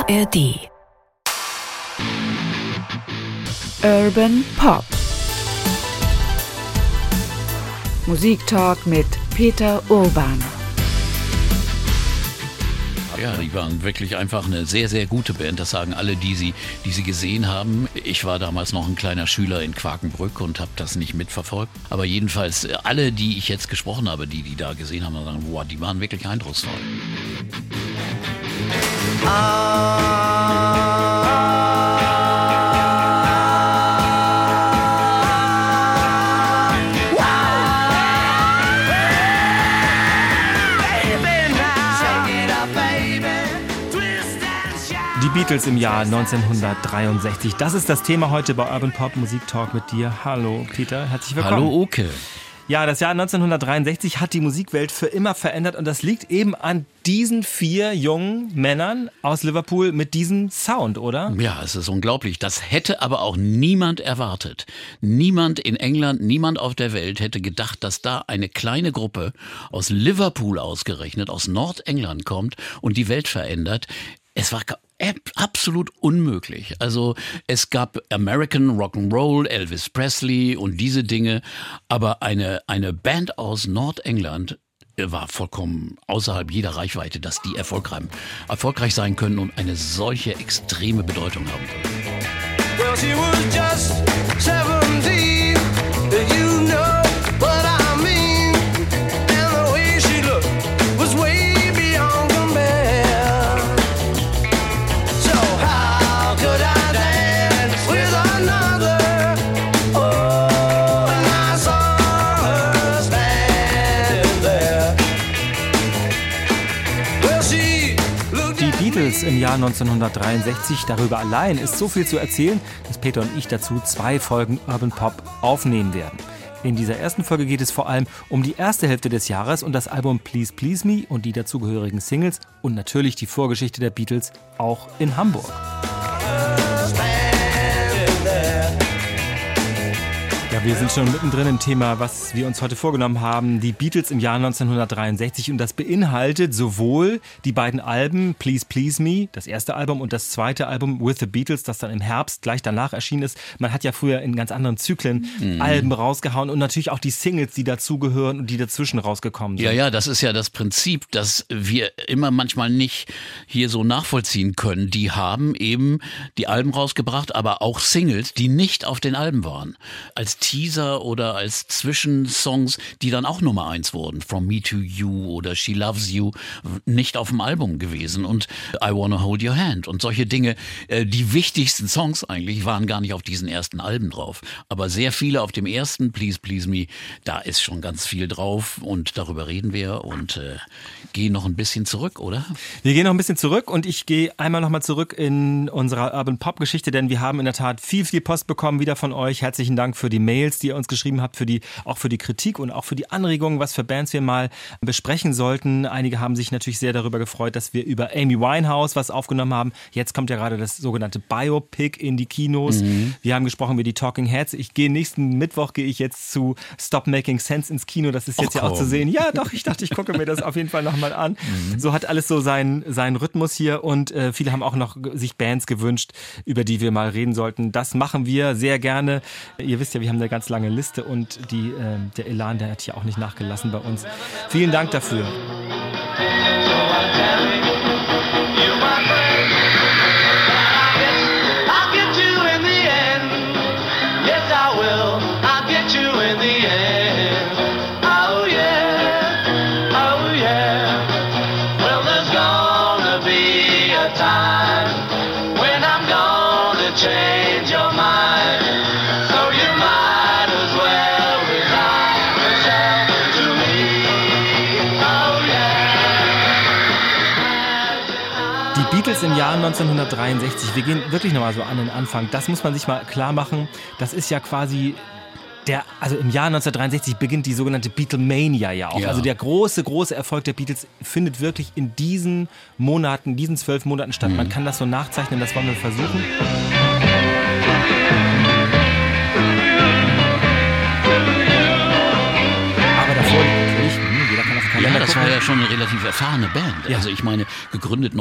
ARD. Urban Pop. Musiktalk mit Peter Urban. Ja, die waren wirklich einfach eine sehr, sehr gute Band. Das sagen alle, die sie gesehen haben. Ich war damals noch ein kleiner Schüler in Quakenbrück und habe das nicht mitverfolgt. Aber jedenfalls alle, die ich jetzt gesprochen habe, die da gesehen haben, sagen, wow, die waren wirklich eindrucksvoll. Die Beatles im Jahr 1963. Das ist das Thema heute bei Urban Pop Musik Talk mit dir. Hallo Peter, herzlich willkommen. Hallo Oke. Ja, das Jahr 1963 hat die Musikwelt für immer verändert und das liegt eben an diesen 4 jungen Männern aus Liverpool mit diesem Sound, oder? Ja, es ist unglaublich. Das hätte aber auch niemand erwartet. Niemand in England, niemand auf der Welt hätte gedacht, dass da eine kleine Gruppe aus Liverpool ausgerechnet, aus Nordengland kommt und die Welt verändert. Es war absolut unmöglich. Also es gab American Rock'n'Roll, Elvis Presley und diese Dinge, aber eine Band aus Nordengland war vollkommen außerhalb jeder Reichweite, dass die erfolgreich sein können und eine solche extreme Bedeutung haben können. Well, she was just 17, you know what I mean, and the way she looked was way beyond compare. So how could I dance with another? Oh, and I saw her standing there. Well, she looked Die Beatles im Jahr 1963, darüber allein ist so viel zu erzählen, dass Peter und ich dazu 2 Folgen Urban Pop aufnehmen werden. In dieser ersten Folge geht es vor allem um die erste Hälfte des Jahres und das Album Please Please Me und die dazugehörigen Singles und natürlich die Vorgeschichte der Beatles auch in Hamburg. Ja, wir sind schon mittendrin im Thema, was wir uns heute vorgenommen haben. Die Beatles im Jahr 1963 und das beinhaltet sowohl die beiden Alben Please Please Me, das erste Album und das zweite Album With the Beatles, das dann im Herbst gleich danach erschienen ist. Man hat ja früher in ganz anderen Zyklen Alben rausgehauen und natürlich auch die Singles, die dazugehören und die dazwischen rausgekommen sind. Ja, das ist ja das Prinzip, das wir immer manchmal nicht hier so nachvollziehen können. Die haben eben die Alben rausgebracht, aber auch Singles, die nicht auf den Alben waren. Als Teaser oder als Zwischensongs, die dann auch Nummer 1 wurden. From Me to You oder She Loves You, nicht auf dem Album gewesen. Und I Wanna Hold Your Hand und solche Dinge. Die wichtigsten Songs eigentlich waren gar nicht auf diesen ersten Alben drauf. Aber sehr viele auf dem ersten, Please Please Me, da ist schon ganz viel drauf und darüber reden wir und gehen noch ein bisschen zurück, oder? Wir gehen noch ein bisschen zurück und ich gehe einmal nochmal zurück in unserer Urban Pop Geschichte, denn wir haben in der Tat viel Post bekommen wieder von euch. Herzlichen Dank für die Mails, die ihr uns geschrieben habt, auch für die Kritik und auch für die Anregungen, was für Bands wir mal besprechen sollten. Einige haben sich natürlich sehr darüber gefreut, dass wir über Amy Winehouse was aufgenommen haben. Jetzt kommt ja gerade das sogenannte Biopic in die Kinos. Wir haben gesprochen über die Talking Heads. Nächsten Mittwoch gehe ich jetzt zu Stop Making Sense ins Kino. Das ist jetzt ja auch zu sehen. Ja, doch, ich dachte, ich gucke mir das auf jeden Fall nochmal an. So hat alles so seinen Rhythmus hier und viele haben auch noch sich Bands gewünscht, über die wir mal reden sollten. Das machen wir sehr gerne. Ihr wisst ja, wir haben eine ganz lange Liste und der Elan, der hat hier auch nicht nachgelassen bei uns. Vielen Dank dafür. Beatles im Jahr 1963, wir gehen wirklich nochmal so an den Anfang, das muss man sich mal klar machen, das ist ja quasi also im Jahr 1963 beginnt die sogenannte Beatlemania ja auch. Ja. Also der große Erfolg der Beatles findet wirklich in diesen 12 Monaten statt. Man kann das so nachzeichnen, das wollen wir versuchen. Aber davor natürlich, jeder kann auf den Kalender Ja, das war ja schon eine relativ erfahrene Band. Ja. Also ich meine, gegründet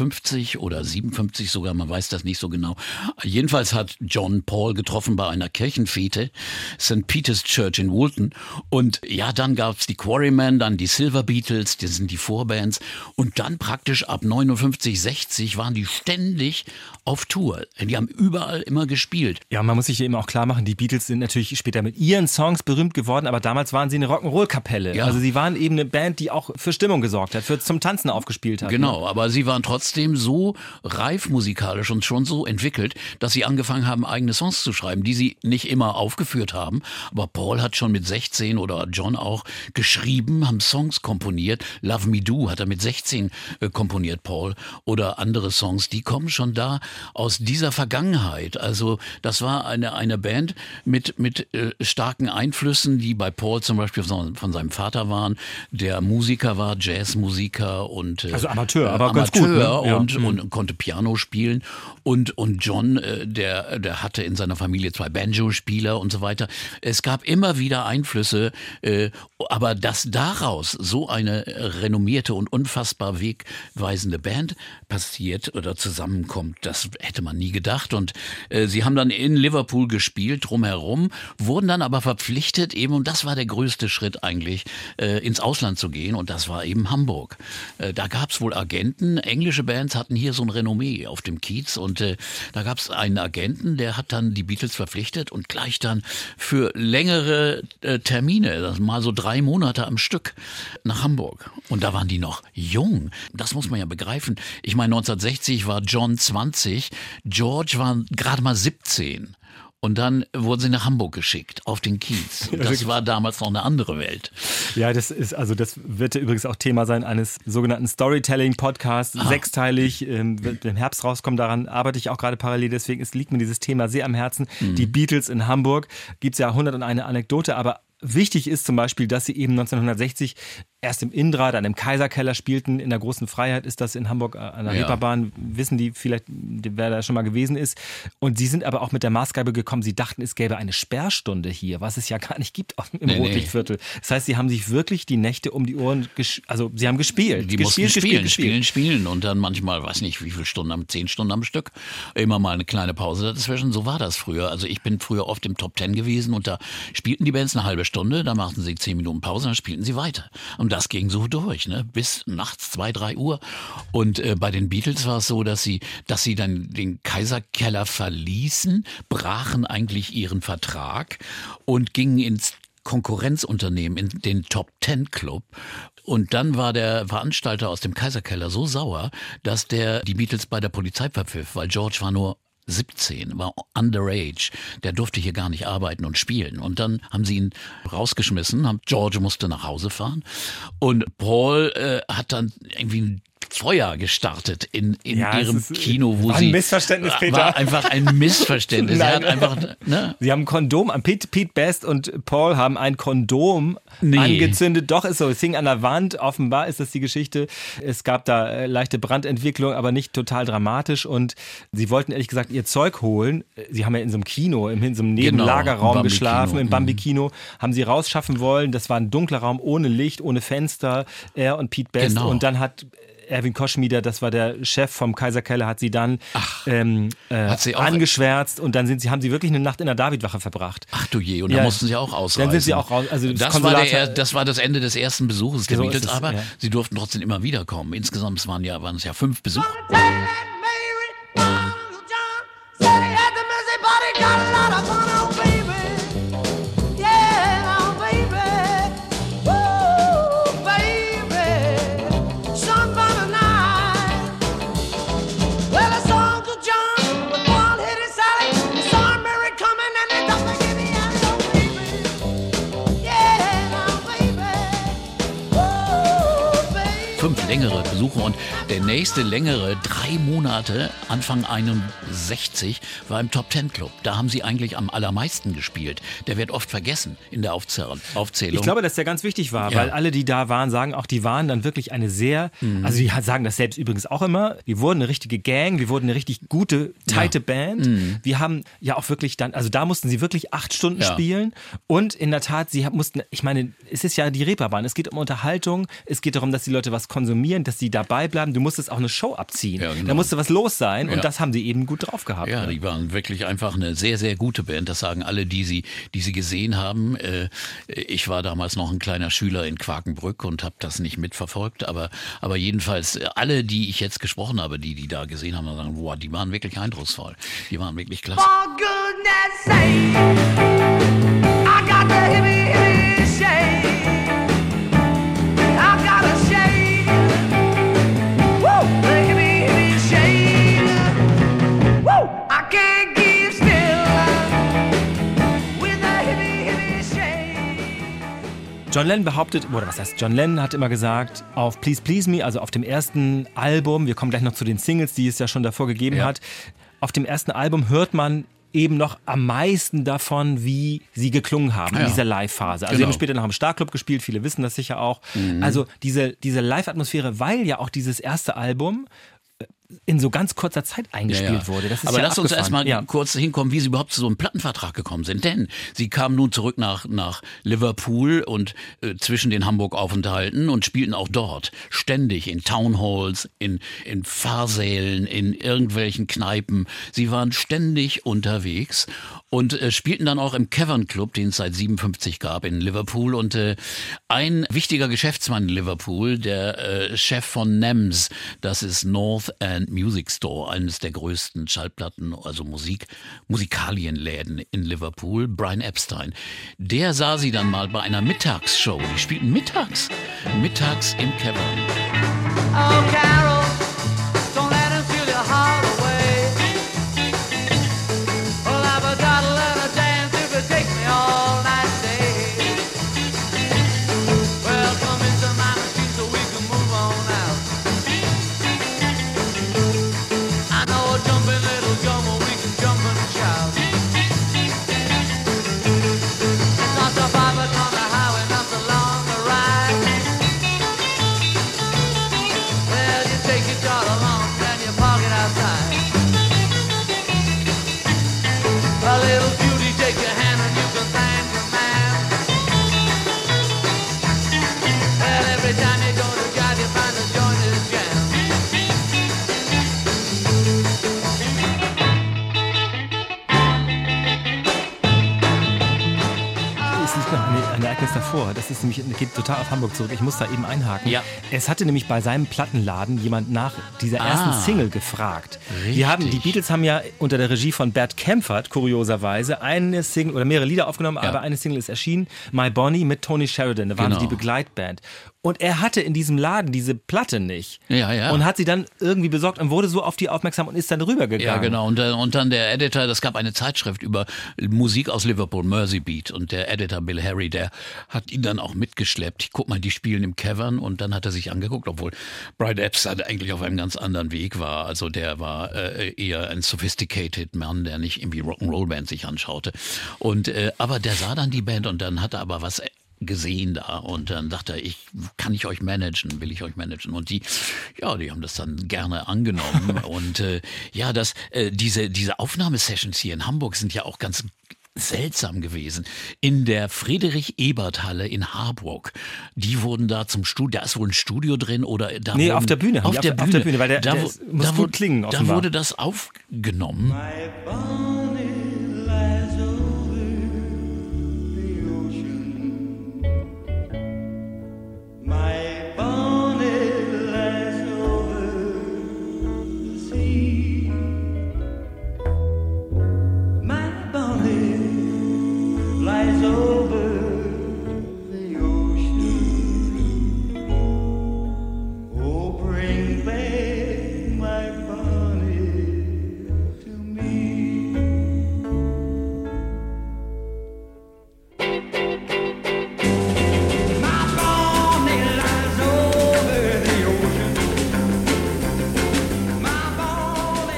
59 oder 57 sogar, man weiß das nicht so genau. Jedenfalls hat John Paul getroffen bei einer Kirchenfete, St. Peter's Church in Woolton. Und ja, dann gab's die Quarrymen, dann die Silver Beatles, das sind die Vorbands. Und dann praktisch ab 59, 60 waren die ständig auf Tour. Die haben überall immer gespielt. Ja, man muss sich ja eben auch klar machen, die Beatles sind natürlich später mit ihren Songs berühmt geworden, aber damals waren sie eine Rock'n'Roll-Kapelle. Ja. Also sie waren eben eine Band, die auch für Stimmung gesorgt hat, zum Tanzen aufgespielt hat. Genau, ne? Aber sie waren trotzdem so reif musikalisch und schon so entwickelt, dass sie angefangen haben, eigene Songs zu schreiben, die sie nicht immer aufgeführt haben. Aber Paul hat schon mit 16 oder John auch geschrieben, haben Songs komponiert. Love Me Do hat er mit 16 komponiert, Paul. Oder andere Songs, die kommen schon da aus dieser Vergangenheit. Also das war eine Band mit starken Einflüssen, die bei Paul zum Beispiel von seinem Vater waren, der Musiker war, Jazzmusiker und also Amateur, aber ganz gut, ne? und konnte Piano spielen und John, der hatte in seiner Familie 2 Banjo-Spieler und so weiter. Es gab immer wieder Einflüsse, aber dass daraus so eine renommierte und unfassbar wegweisende Band passiert oder zusammenkommt, das hätte man nie gedacht. Und sie haben dann in Liverpool gespielt, drumherum, wurden dann aber verpflichtet eben, und das war der größte Schritt eigentlich, ins Ausland zu gehen, und das war eben Hamburg. Da gab es wohl Agenten, englische Bands hatten hier so ein Renommee auf dem Kiez, und da gab es einen Agenten, der hat dann die Beatles verpflichtet und gleich dann für längere Termine, das mal so 3 Monate am Stück, nach Hamburg. Und da waren die noch jung. Das muss man ja begreifen. Ich meine, 1960 war John 20, George war gerade mal 17. Und dann wurden sie nach Hamburg geschickt, auf den Kiez. Und das war damals noch eine andere Welt. Ja, das wird ja übrigens auch Thema sein eines sogenannten Storytelling-Podcasts, 6-teilig, wird im Herbst rauskommen. Daran arbeite ich auch gerade parallel, deswegen liegt mir dieses Thema sehr am Herzen. Die Beatles in Hamburg, gibt's ja 101 Anekdote, aber wichtig ist zum Beispiel, dass sie eben 1960 erst im Indra, dann im Kaiserkeller spielten. In der Großen Freiheit ist das in Hamburg an der Reeperbahn. Wissen die vielleicht, wer da schon mal gewesen ist. Und sie sind aber auch mit der Maßgabe gekommen, sie dachten, es gäbe eine Sperrstunde hier, was es ja gar nicht gibt im Rotlichtviertel. Das heißt, sie haben sich wirklich die Nächte um die Ohren, also sie haben gespielt. Die mussten spielen und dann manchmal, weiß nicht wie viele Stunden, 10 Stunden am Stück. Immer mal eine kleine Pause dazwischen. So war das früher. Also ich bin früher oft im Top 10 gewesen und da spielten die Bands eine halbe Stunde, da machten sie 10 Minuten Pause, dann spielten sie weiter. Und das ging so durch, ne? Bis nachts 2, 3 Uhr. Und bei den Beatles war es so, dass sie dann den Kaiserkeller verließen, brachen eigentlich ihren Vertrag und gingen ins Konkurrenzunternehmen, in den Top 10 Club. Und dann war der Veranstalter aus dem Kaiserkeller so sauer, dass die Beatles bei der Polizei verpfiff, weil George war nur 17, war underage, der durfte hier gar nicht arbeiten und spielen. Und dann haben sie ihn rausgeschmissen, George musste nach Hause fahren und Paul hat dann irgendwie ein Feuer gestartet in ihrem Kino, wo war ein Missverständnis, Peter. War einfach ein Missverständnis. Nein. Sie haben ein Kondom, Pete Best und Paul haben ein Kondom angezündet. Doch, ist so, es hing an der Wand, offenbar ist das die Geschichte. Es gab da leichte Brandentwicklung, aber nicht total dramatisch, und sie wollten ehrlich gesagt ihr Zeug holen. Sie haben ja in so einem Kino, in so einem Nebenlagerraum geschlafen, im Bambi-Kino, haben sie rausschaffen wollen. Das war ein dunkler Raum, ohne Licht, ohne Fenster, er und Pete Best. Und dann hat Erwin Koschmieder, das war der Chef vom Kaiserkeller, hat sie dann angeschwärzt, und dann haben sie wirklich eine Nacht in der Davidwache verbracht. Ach du je, und da mussten sie auch ausreisen. Dann sind sie auch raus. Also das war das Ende des ersten Besuches der Beatles, aber sie durften trotzdem immer wiederkommen. Insgesamt waren es ja 5 Besuche. 5 längere Besuche und der nächste längere, 3 Monate, Anfang 61, war im Top Ten Club. Da haben sie eigentlich am allermeisten gespielt. Der wird oft vergessen in der Aufzählung. Ich glaube, dass der ganz wichtig war, weil alle, die da waren, sagen auch, die waren dann wirklich eine sehr, also die sagen das selbst übrigens auch immer, wir wurden eine richtige Gang, wir wurden eine richtig gute, tighte Band. Wir haben ja auch wirklich dann, also da mussten sie wirklich 8 Stunden spielen und in der Tat, sie mussten, ich meine, es ist ja die Reeperbahn, es geht um Unterhaltung, es geht darum, dass die Leute was konsumieren, dass sie dabei bleiben, du musstest auch eine Show abziehen, da musste was los sein und das haben die eben gut drauf gehabt. Ja, die waren wirklich einfach eine sehr, sehr gute Band, das sagen alle, die sie gesehen haben. Ich war damals noch ein kleiner Schüler in Quakenbrück und habe das nicht mitverfolgt, aber jedenfalls alle, die ich jetzt gesprochen habe, die da gesehen haben, sagen, boah, die waren wirklich eindrucksvoll, die waren wirklich klasse. For goodness sake, I got the hippie, hippie shake. I got a shake. Woo! The hippie, hippie shake. Woo! I can't keep still with the hippie, hippie shake. John Lennon behauptet, oder was heißt, John Lennon hat immer gesagt, auf Please Please Me, also auf dem ersten Album, wir kommen gleich noch zu den Singles, die es ja schon davor gegeben hat, auf dem ersten Album hört man eben noch am meisten davon, wie sie geklungen haben in dieser Live-Phase. Also sie haben später noch im Starclub gespielt, viele wissen das sicher auch. Also diese Live-Atmosphäre, weil ja auch dieses erste Album in so ganz kurzer Zeit eingespielt wurde. Das ist aber ja lass uns abgefahren. erstmal kurz hinkommen, wie sie überhaupt zu so einem Plattenvertrag gekommen sind. Denn sie kamen nun zurück nach Liverpool und zwischen den Hamburg-Aufenthalten und spielten auch dort ständig in Townhalls, in Fahrsälen, in irgendwelchen Kneipen. Sie waren ständig unterwegs und spielten dann auch im Cavern Club, den es seit 57 gab in Liverpool. Und ein wichtiger Geschäftsmann in Liverpool, der Chef von NEMS, das ist North End Music Store, eines der größten Schallplatten, also Musikalienläden in Liverpool, Brian Epstein. Der sah sie dann mal bei einer Mittagsshow. Die spielten mittags im Cavern. Oh, Carol, don't let him steal your heart away. Well, I've got to let her dance if it takes me all night day. Well, come into my machine so we can move on out. I know a jumping little drum where we can jump and shout. It's not so far but on the highway, not so long to ride. Well, you take your car along and you park it outside. A little beauty, take your hand and you can thank your man. Well, every time you go to drive, you find the joint is jammed. Es liegt noch ein Ereignis davor. Das ist nämlich, geht total auf Hamburg zurück. Ich muss da eben einhaken. Ja. Es hatte nämlich bei seinem Plattenladen jemand nach dieser ersten Single gefragt. Die Beatles haben ja unter der Regie von Bert Kaempfert kurioserweise eine Single oder mehrere Lieder aufgenommen, aber eine Single ist erschienen, My Bonnie mit Tony Sheridan. Da waren die Begleitband. Und er hatte in diesem Laden diese Platte nicht. Ja. Und hat sie dann irgendwie besorgt und wurde so auf die aufmerksam und ist dann rübergegangen. Ja, genau. Und dann der Editor, das gab eine Zeitschrift über Musik aus Liverpool, Mersey Beat. Und der Editor Bill Harry, der hat ihn dann auch mitgeschleppt. Guck mal, die spielen im Cavern. Und dann hat er sich angeguckt, obwohl Brian Epstein eigentlich auf einem ganz anderen Weg war. Also der war eher ein sophisticated Mann, der nicht irgendwie Rock'n'Roll-Band sich anschaute. Und aber der sah dann die Band und dann hat er aber was gesehen da und dann dachte er, will ich euch managen und die haben das dann gerne angenommen und diese Aufnahmesessions hier in Hamburg sind ja auch ganz seltsam gewesen. In der Friedrich-Ebert-Halle in Harburg, die wurden da zum Studio, da ist wohl ein Studio drin oder da Nee, auf der Bühne. Auf der Bühne, weil der muss gut klingen, offenbar. Da wurde das aufgenommen. My Bonnie lies over the ocean. My Bonnie lies over the sea. My Bonnie lies over the ocean. Oh, bring back my Bonnie to me.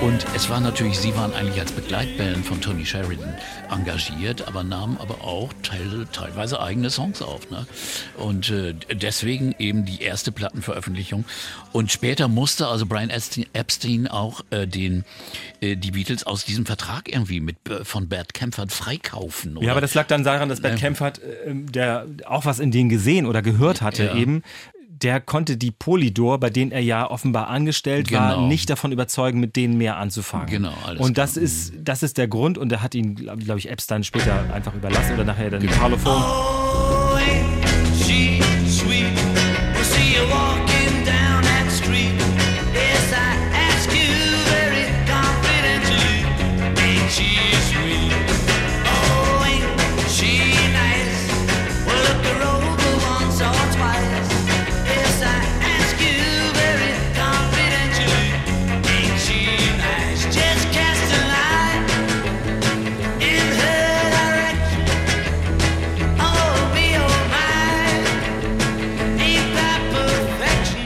Und es war natürlich, sie waren eigentlich als Begleitband von Tony Sheridan engagiert, aber nahmen aber auch teilweise eigene Songs auf. Ne? Und deswegen eben die erste Plattenveröffentlichung. Und später musste also Brian Epstein auch die Beatles aus diesem Vertrag irgendwie von Bert Kaempfert freikaufen. Oder? Ja, aber das lag dann daran, dass Bert Kaempfert, der auch was in denen gesehen oder gehört hatte eben, der konnte die Polydor, bei denen er ja offenbar angestellt war, nicht davon überzeugen, mit denen mehr anzufangen. Genau, alles und das ist der Grund und er hat ihn, glaube ich, Epstein später einfach überlassen oder nachher dann Parlophone. Oh, ain't she sweet? We'll see you walking down that street. Yes, I ask you very confidentially. Ain't she sweet? Oh, ain't she nice? Well, look her over once or twice. Yes, I ask you very confidentially. Ain't she nice? Just cast an eye in her direction. Oh, be oh my, ain't that perfection?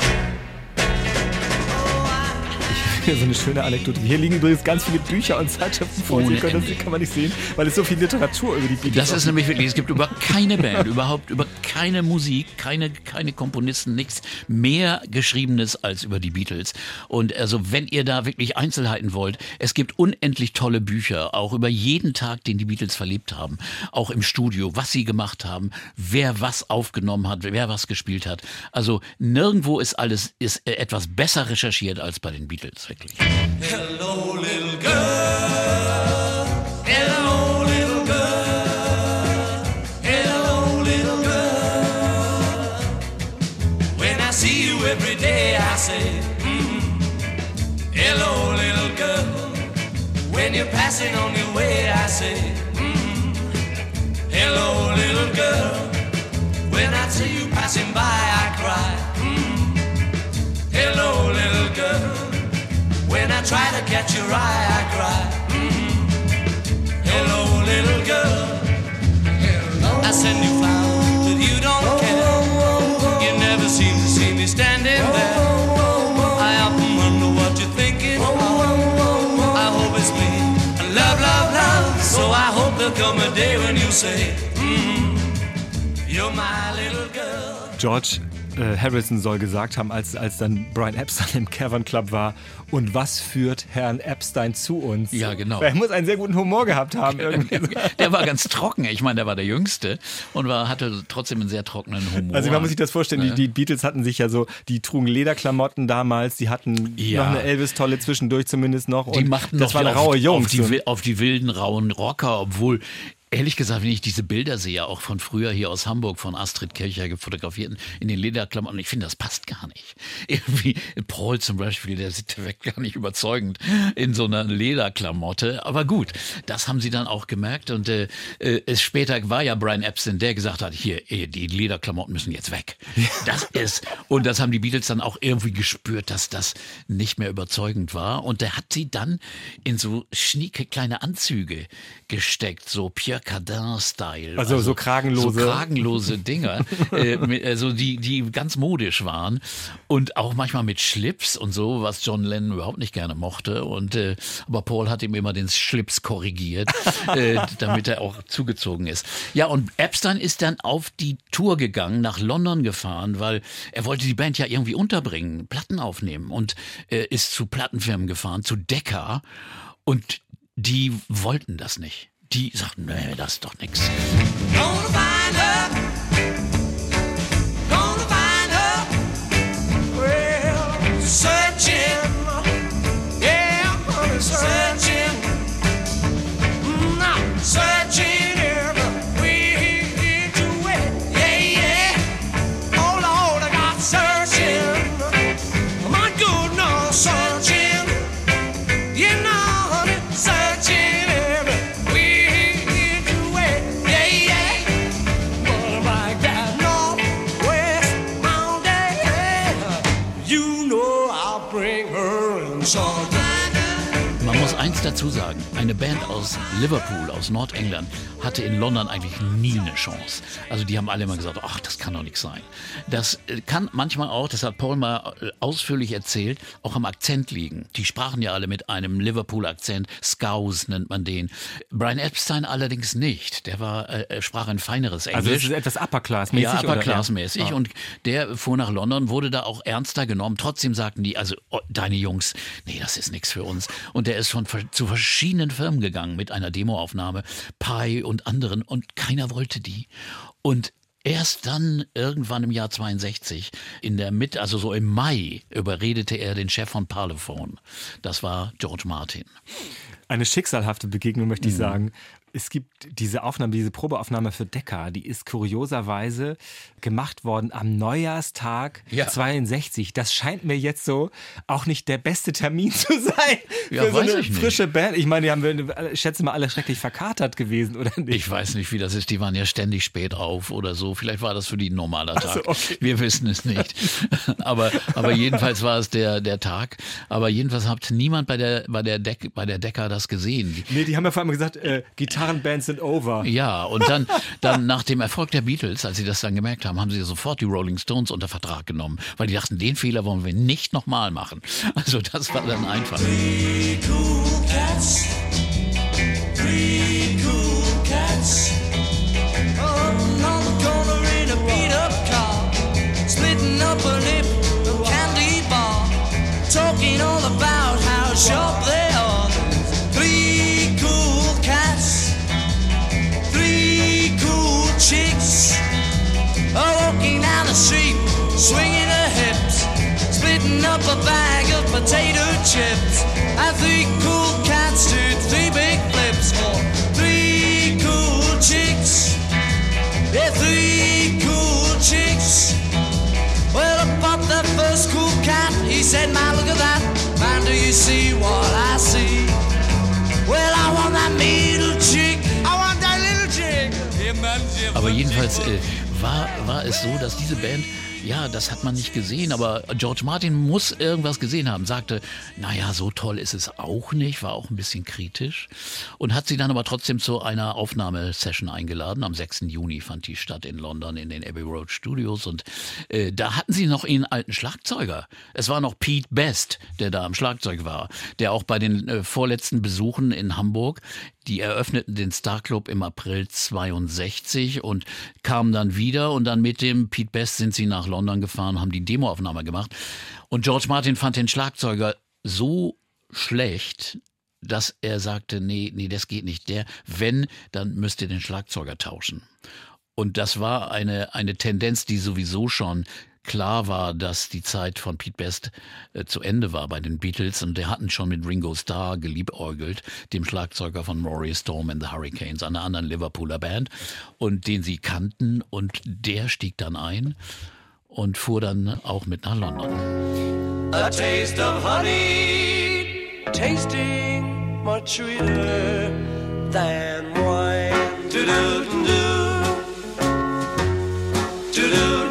Oh, So eine schöne Anekdote. Hier liegen übrigens ganz viele Bücher und Zeitschriften vor uns. Das kann man nicht sehen, weil es so viel Literatur über die Beatles Das ist nämlich wirklich, es gibt über keine Band, überhaupt über keine Musik, keine Komponisten, nichts mehr Geschriebenes als über die Beatles. Und also wenn ihr da wirklich Einzelheiten wollt, es gibt unendlich tolle Bücher, auch über jeden Tag, den die Beatles verlebt haben, auch im Studio, was sie gemacht haben, wer was aufgenommen hat, wer was gespielt hat. Also nirgendwo ist etwas besser recherchiert als bei den Beatles, wirklich. hello, little girl. Hello, little girl. Hello, little girl. When I see you every day, I say, hello, little girl. When you're passing on your way, I say, hello, little girl. When I see you passing by, I cry, hello, little girl. When I try to catch your eye, I cry, hello, little girl. I send you flowers, but you don't care. You never seem to see me standing there. I often wonder what you're thinking of. I hope it's me. Love, love, love. So I hope there'll come a day when you say, you're my little girl. George Harrison soll gesagt haben, als dann Brian Epstein im Cavern Club war, und was führt Herrn Epstein zu uns? Ja, genau. Er muss einen sehr guten Humor gehabt haben. Irgendwie. Der war ganz trocken. Ich meine, der war der Jüngste und hatte trotzdem einen sehr trockenen Humor. Also man muss sich das vorstellen, die Beatles hatten sich ja so, die trugen Lederklamotten damals, die hatten noch eine Elvis-Tolle zwischendurch zumindest noch. Und die machten das noch waren raue Jungs. auf die wilden, rauen Rocker, obwohl ehrlich gesagt, wenn ich diese Bilder sehe, auch von früher hier aus Hamburg, von Astrid Kircher gefotografierten in den Lederklamotten, ich finde, das passt gar nicht. Irgendwie Paul zum Beispiel, der sieht weg gar nicht überzeugend in so einer Lederklamotte. Aber gut, das haben sie dann auch gemerkt und später war ja Brian Epstein, der gesagt hat, hier, die Lederklamotten müssen jetzt weg. Und das haben die Beatles dann auch irgendwie gespürt, dass das nicht mehr überzeugend war. Und der hat sie dann in so schnieke kleine Anzüge gesteckt, so Pierre Cardin-Style. Also so kragenlose. So kragenlose Dinger, also die ganz modisch waren und auch manchmal mit Schlips und so, was John Lennon überhaupt nicht gerne mochte. Und aber Paul hat ihm immer den Schlips korrigiert, damit er auch zugezogen ist. Ja, und Epstein ist dann auf die Tour gegangen, nach London gefahren, weil er wollte die Band ja irgendwie unterbringen, Platten aufnehmen und ist zu Plattenfirmen gefahren, zu Decca, und die wollten das nicht. Die sagten, nee, das ist doch nix. Gonna find her. Gonna find her. Well, searching. Yeah, I'm searching. I'm searching everywhere to it. Yeah, yeah. Oh Lord, I got searching. My goodness, searching. You know, honey, searching. Man muss eins dazu sagen, eine Band aus Liverpool, aus Nordengland, hatte in London eigentlich nie eine Chance. Also die haben alle immer gesagt, ach, das kann doch nichts sein. Das kann manchmal auch, das hat Paul mal ausführlich erzählt, auch am Akzent liegen. Die sprachen ja alle mit einem Liverpool-Akzent, Scouse nennt man den. Brian Epstein allerdings nicht, der sprach ein feineres Englisch. Also das ist etwas Upper-Class-mäßig? Ja, Upper-Class-mäßig. Ja. Und der fuhr nach London, wurde da auch ernster genommen. Trotzdem sagten die, also deine Jungs, nee, das ist nichts für uns. Und der ist schon zu verschiedenen Firmen gegangen mit einer Demoaufnahme, Pi und anderen, und keiner wollte die. Und erst dann, irgendwann im Jahr 62, in der Mitte, also so im Mai, überredete er den Chef von Parlophone. Das war George Martin. Eine schicksalhafte Begegnung, möchte ich sagen. Es gibt diese Aufnahme, diese Probeaufnahme für Decca, die ist kurioserweise gemacht worden am Neujahrstag 62. Das scheint mir jetzt so auch nicht der beste Termin zu sein für so eine frische Band. Ich meine, die haben wir, ich schätze mal, alle schrecklich verkatert gewesen, oder nicht? Ich weiß nicht, wie das ist. Die waren ja ständig spät auf oder so. Vielleicht war das für die ein normaler Tag. So, okay. Wir wissen es nicht. aber jedenfalls war es der Tag. Aber jedenfalls hat niemand bei der Decca das gesehen. Nee, die haben ja vor allem gesagt, Gitarrenbands sind over. Ja, und dann nach dem Erfolg der Beatles, als sie das dann gemerkt haben, haben sie sofort die Rolling Stones unter Vertrag genommen, weil die dachten, den Fehler wollen wir nicht nochmal machen. Also das war dann einfach. Three cool cats. Three cool cats. On the corner in a beat-up car. Splitting up a lip, a candy bar. Talking all about how sharp they are. Three cool cats. Three cool chicks. Walking down the street, swinging her hips. Splitting up a bag of potato chips. And three cool cats did three big flips for three cool chicks. Yeah, three cool chicks. Well, up popped that first cool cat. He said, man, look at that. Man, do you see what I see? Well, I want that middle chick. I want that little chick. Yeah, man, Aber jedenfalls war es so, dass diese Band, ja, das hat man nicht gesehen, aber George Martin muss irgendwas gesehen haben, sagte, naja, so toll ist es auch nicht, war auch ein bisschen kritisch und hat sie dann aber trotzdem zu einer Aufnahmesession eingeladen. Am 6. Juni fand die statt in London in den Abbey Road Studios und da hatten sie noch ihren alten Schlagzeuger. Es war noch Pete Best, der da am Schlagzeug war, der auch bei den vorletzten Besuchen in Hamburg, die eröffneten den Star Club im April 62 und kamen dann wieder und dann mit dem Pete Best sind sie nach London gefahren, haben die Demoaufnahme gemacht und George Martin fand den Schlagzeuger so schlecht, dass er sagte, nee, das geht nicht. Wenn, dann müsst ihr den Schlagzeuger tauschen. Und das war eine Tendenz, die sowieso schon klar war, dass die Zeit von Pete Best zu Ende war bei den Beatles und der hatten schon mit Ringo Starr geliebäugelt, dem Schlagzeuger von Rory Storm and the Hurricanes, einer anderen Liverpooler Band und den sie kannten und der stieg dann ein und fuhr dann auch mit nach London. A taste of honey, tasting much sweeter than wine. Do-do-do-do. Do-do-do-do.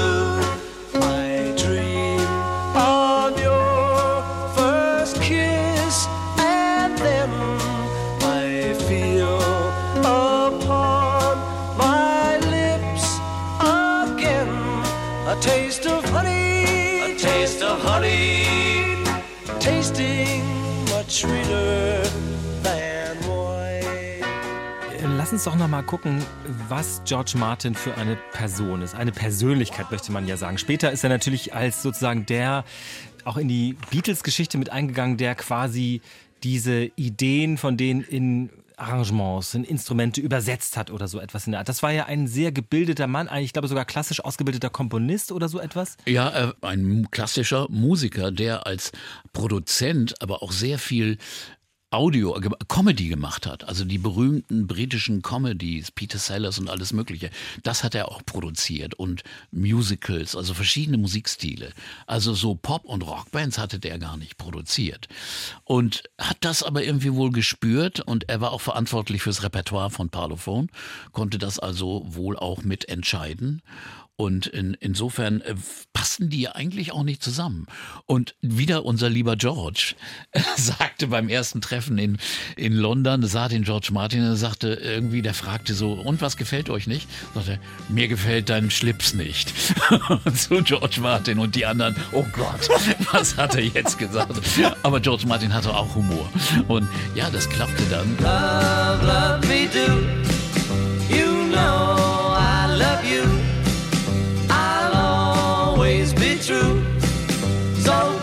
I dream of your first kiss and then I feel upon my lips again a taste of honey, a taste of honey, tasting much sweeter than wine. Lass uns doch noch mal gucken, was George Martin für eine Person ist. Eine Persönlichkeit, möchte man ja sagen. Später ist er natürlich als sozusagen der auch in die Beatles-Geschichte mit eingegangen, der quasi diese Ideen von denen in Arrangements, in Instrumente übersetzt hat oder so etwas in der Art. Das war ja ein sehr gebildeter Mann, ich glaube sogar klassisch ausgebildeter Komponist oder so etwas. Ja, ein klassischer Musiker, der als Produzent aber auch sehr viel Comedy gemacht hat. Also die berühmten britischen Comedies, Peter Sellers und alles Mögliche. Das hat er auch produziert und Musicals, also verschiedene Musikstile. Also so Pop- und Rockbands hatte der gar nicht produziert. Und hat das aber irgendwie wohl gespürt und er war auch verantwortlich fürs Repertoire von Parlophone, konnte das also wohl auch mitentscheiden. Und insofern passen die eigentlich auch nicht zusammen. Und wieder unser lieber George sagte beim ersten Treffen in London, sah den George Martin und sagte irgendwie, der fragte so, und was gefällt euch nicht? Sagte, mir gefällt dein Schlips nicht. Zu George Martin und die anderen, oh Gott, was hat er jetzt gesagt? Aber George Martin hatte auch Humor. Und ja, das klappte dann. Love, love me do. You know I love you. I'll always be true. So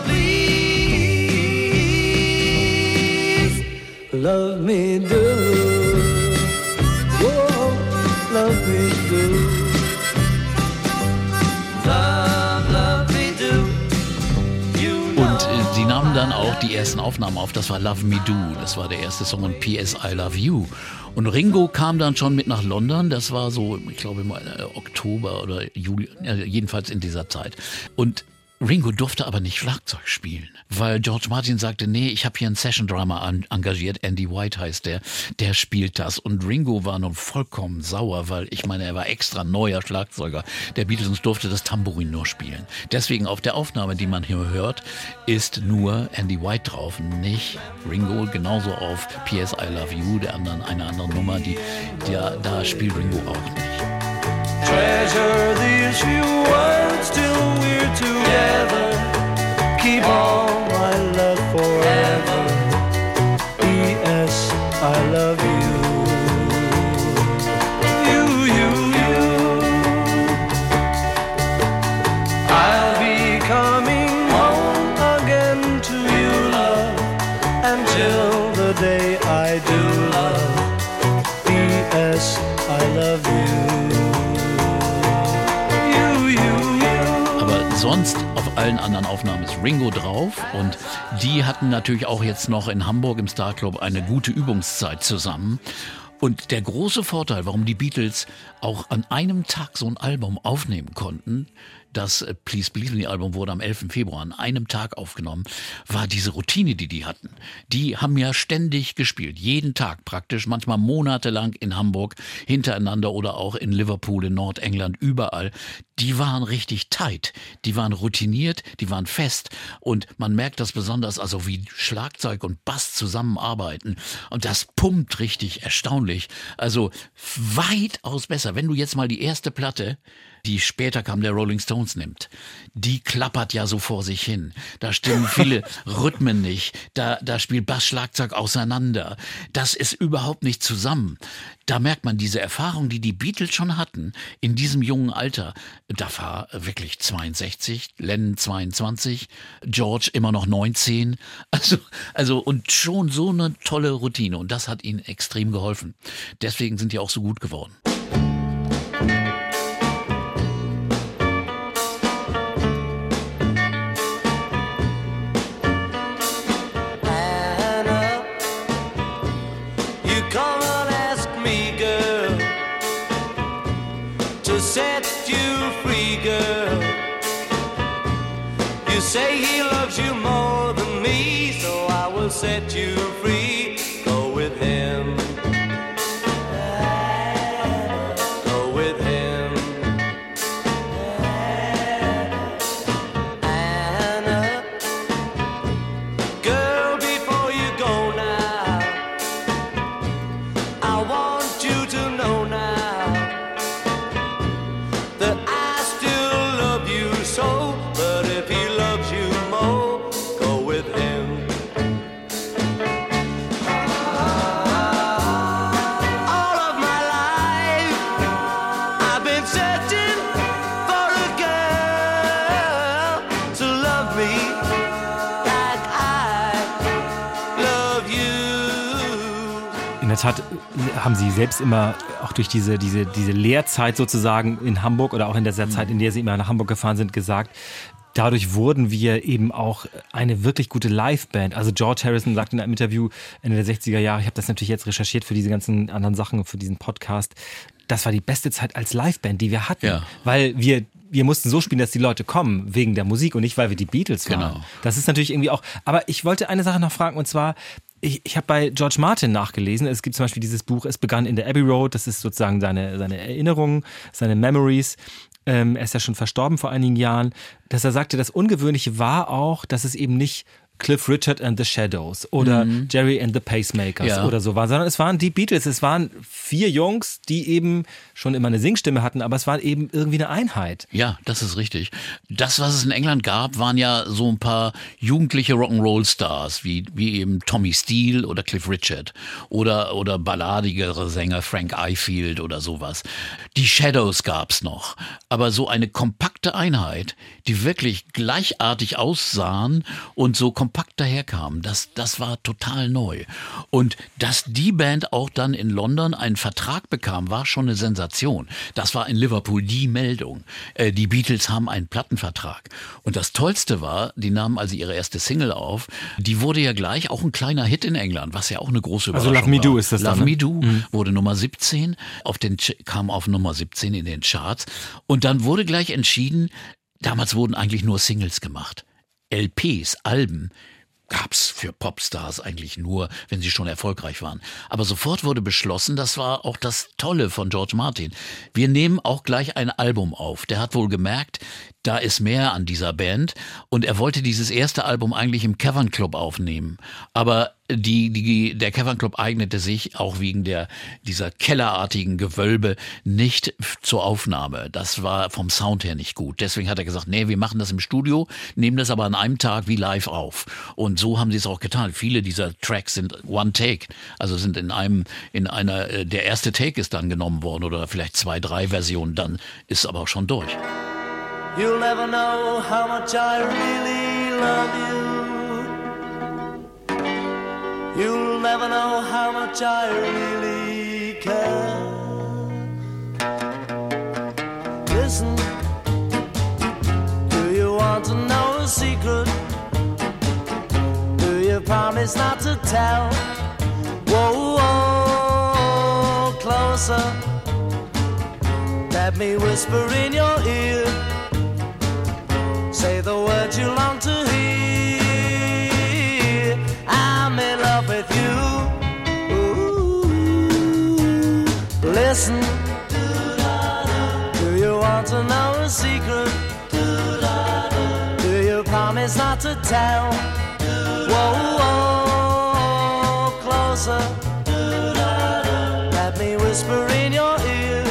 please, love me do. Whoa, love me do. Love, love me do. Und sie nahmen dann auch die ersten Aufnahmen auf, das war Love Me Do, das war der erste Song und P.S. I Love You. Und Ringo kam dann schon mit nach London, das war so, ich glaube im Oktober oder Juli, jedenfalls in dieser Zeit. Und Ringo durfte aber nicht Schlagzeug spielen, weil George Martin sagte, nee, ich habe hier einen Session-Drummer engagiert, Andy White heißt der spielt das. Und Ringo war nun vollkommen sauer, weil ich meine, er war extra neuer Schlagzeuger der Beatles und durfte das Tambourin nur spielen. Deswegen auf der Aufnahme, die man hier hört, ist nur Andy White drauf, nicht Ringo, genauso auf P.S. I Love You, eine andere Nummer, da spielt Ringo auch nicht. Treasure these few words till we're together. Keep all my love forever. P.S. I love you. You. I'll be coming home again to you, love, until the day I do, love. P.S. I love you. Sonst auf allen anderen Aufnahmen ist Ringo drauf und die hatten natürlich auch jetzt noch in Hamburg im Star Club eine gute Übungszeit zusammen. Und der große Vorteil, warum die Beatles auch an einem Tag so ein Album aufnehmen konnten, das Please Believe Me Album wurde am 11. Februar an einem Tag aufgenommen, war diese Routine, die hatten. Die haben ja ständig gespielt, jeden Tag praktisch, manchmal monatelang in Hamburg hintereinander oder auch in Liverpool, in Nordengland, überall. Die waren richtig tight, die waren routiniert, die waren fest und man merkt das besonders, also wie Schlagzeug und Bass zusammenarbeiten und das pumpt richtig erstaunlich, also weitaus besser. Wenn du jetzt mal die erste Platte, die später kam, der Rolling Stones nimmt, die klappert ja so vor sich hin. Da stimmen viele Rhythmen nicht. Da spielt Bass, Schlagzeug auseinander. Das ist überhaupt nicht zusammen. Da merkt man diese Erfahrung, die die Beatles schon hatten, in diesem jungen Alter. Da war wirklich 62, Lennon 22, George immer noch 19. Also und schon so eine tolle Routine. Und das hat ihnen extrem geholfen. Deswegen sind die auch so gut geworden. Set you free, girl. You say he loves you more than me, so I will set you free. Go with him. Go with him. Anna, girl, before you go now, I want you to know now that I still love you so, but if he loves you more, go with him. All of my life, I've been searching for a girl to love me like I love you. In der Tat haben sie selbst immer auch durch diese Lehrzeit sozusagen in Hamburg oder auch in dieser Zeit, in der sie immer nach Hamburg gefahren sind, gesagt, dadurch wurden wir eben auch eine wirklich gute Liveband. Also George Harrison sagte in einem Interview Ende der 60er Jahre, ich habe das natürlich jetzt recherchiert für diese ganzen anderen Sachen, für diesen Podcast, das war die beste Zeit als Liveband, die wir hatten. Ja. Weil wir mussten so spielen, dass die Leute kommen, wegen der Musik und nicht, weil wir die Beatles waren. Genau. Das ist natürlich irgendwie auch, aber ich wollte eine Sache noch fragen und zwar, ich habe bei George Martin nachgelesen, es gibt zum Beispiel dieses Buch, es begann in der Abbey Road, das ist sozusagen seine Erinnerungen, seine Memories. er ist ja schon verstorben vor einigen Jahren, dass er sagte, das Ungewöhnliche war auch, dass es eben nicht Cliff Richard and the Shadows oder Jerry and the Pacemakers oder so war, sondern es waren die Beatles, es waren 4 Jungs, die eben schon immer eine Singstimme hatten, aber es war eben irgendwie eine Einheit. Ja, das ist richtig. Das, was es in England gab, waren ja so ein paar jugendliche Rock'n'Roll-Stars, wie eben Tommy Steele oder Cliff Richard oder balladigere Sänger Frank Ifield oder sowas. Die Shadows gab's noch, aber so eine kompakte Einheit, die wirklich gleichartig aussahen und so kompakt daherkamen, das war total neu. Und dass die Band auch dann in London einen Vertrag bekam, war schon eine Sensation. Das war in Liverpool die Meldung. Die Beatles haben einen Plattenvertrag. Und das Tollste war, die nahmen also ihre erste Single auf. Die wurde ja gleich auch ein kleiner Hit in England, was ja auch eine große Überraschung war. Also Love Me Do ist das dann, Love Me Do wurde Nummer 17, kam auf Nummer 17 in den Charts. Und dann wurde gleich entschieden, damals wurden eigentlich nur Singles gemacht. LPs, Alben gab's für Popstars eigentlich nur, wenn sie schon erfolgreich waren. Aber sofort wurde beschlossen, das war auch das Tolle von George Martin, wir nehmen auch gleich ein Album auf. Der hat wohl gemerkt, da ist mehr an dieser Band und er wollte dieses erste Album eigentlich im Cavern Club aufnehmen. Aber der Cavern Club eignete sich auch wegen dieser kellerartigen Gewölbe nicht zur Aufnahme. Das war vom Sound her nicht gut. Deswegen hat er gesagt, nee, wir machen das im Studio, nehmen das aber an einem Tag wie live auf. Und so haben sie es auch getan. Viele dieser Tracks sind One Take, also sind der erste Take ist dann genommen worden oder vielleicht 2, 3 Versionen, dann ist aber auch schon durch. You'll never know how much I really love you. You'll never know how much I really care. Listen, do you want to know a secret? Do you promise not to tell? Whoa, whoa, closer. Let me whisper in your ear. Say the words you long to hear. I'm in love with you. Ooh. Listen. Do you want to know a secret? Do you promise not to tell? Whoa, whoa, closer. Let me whisper in your ear.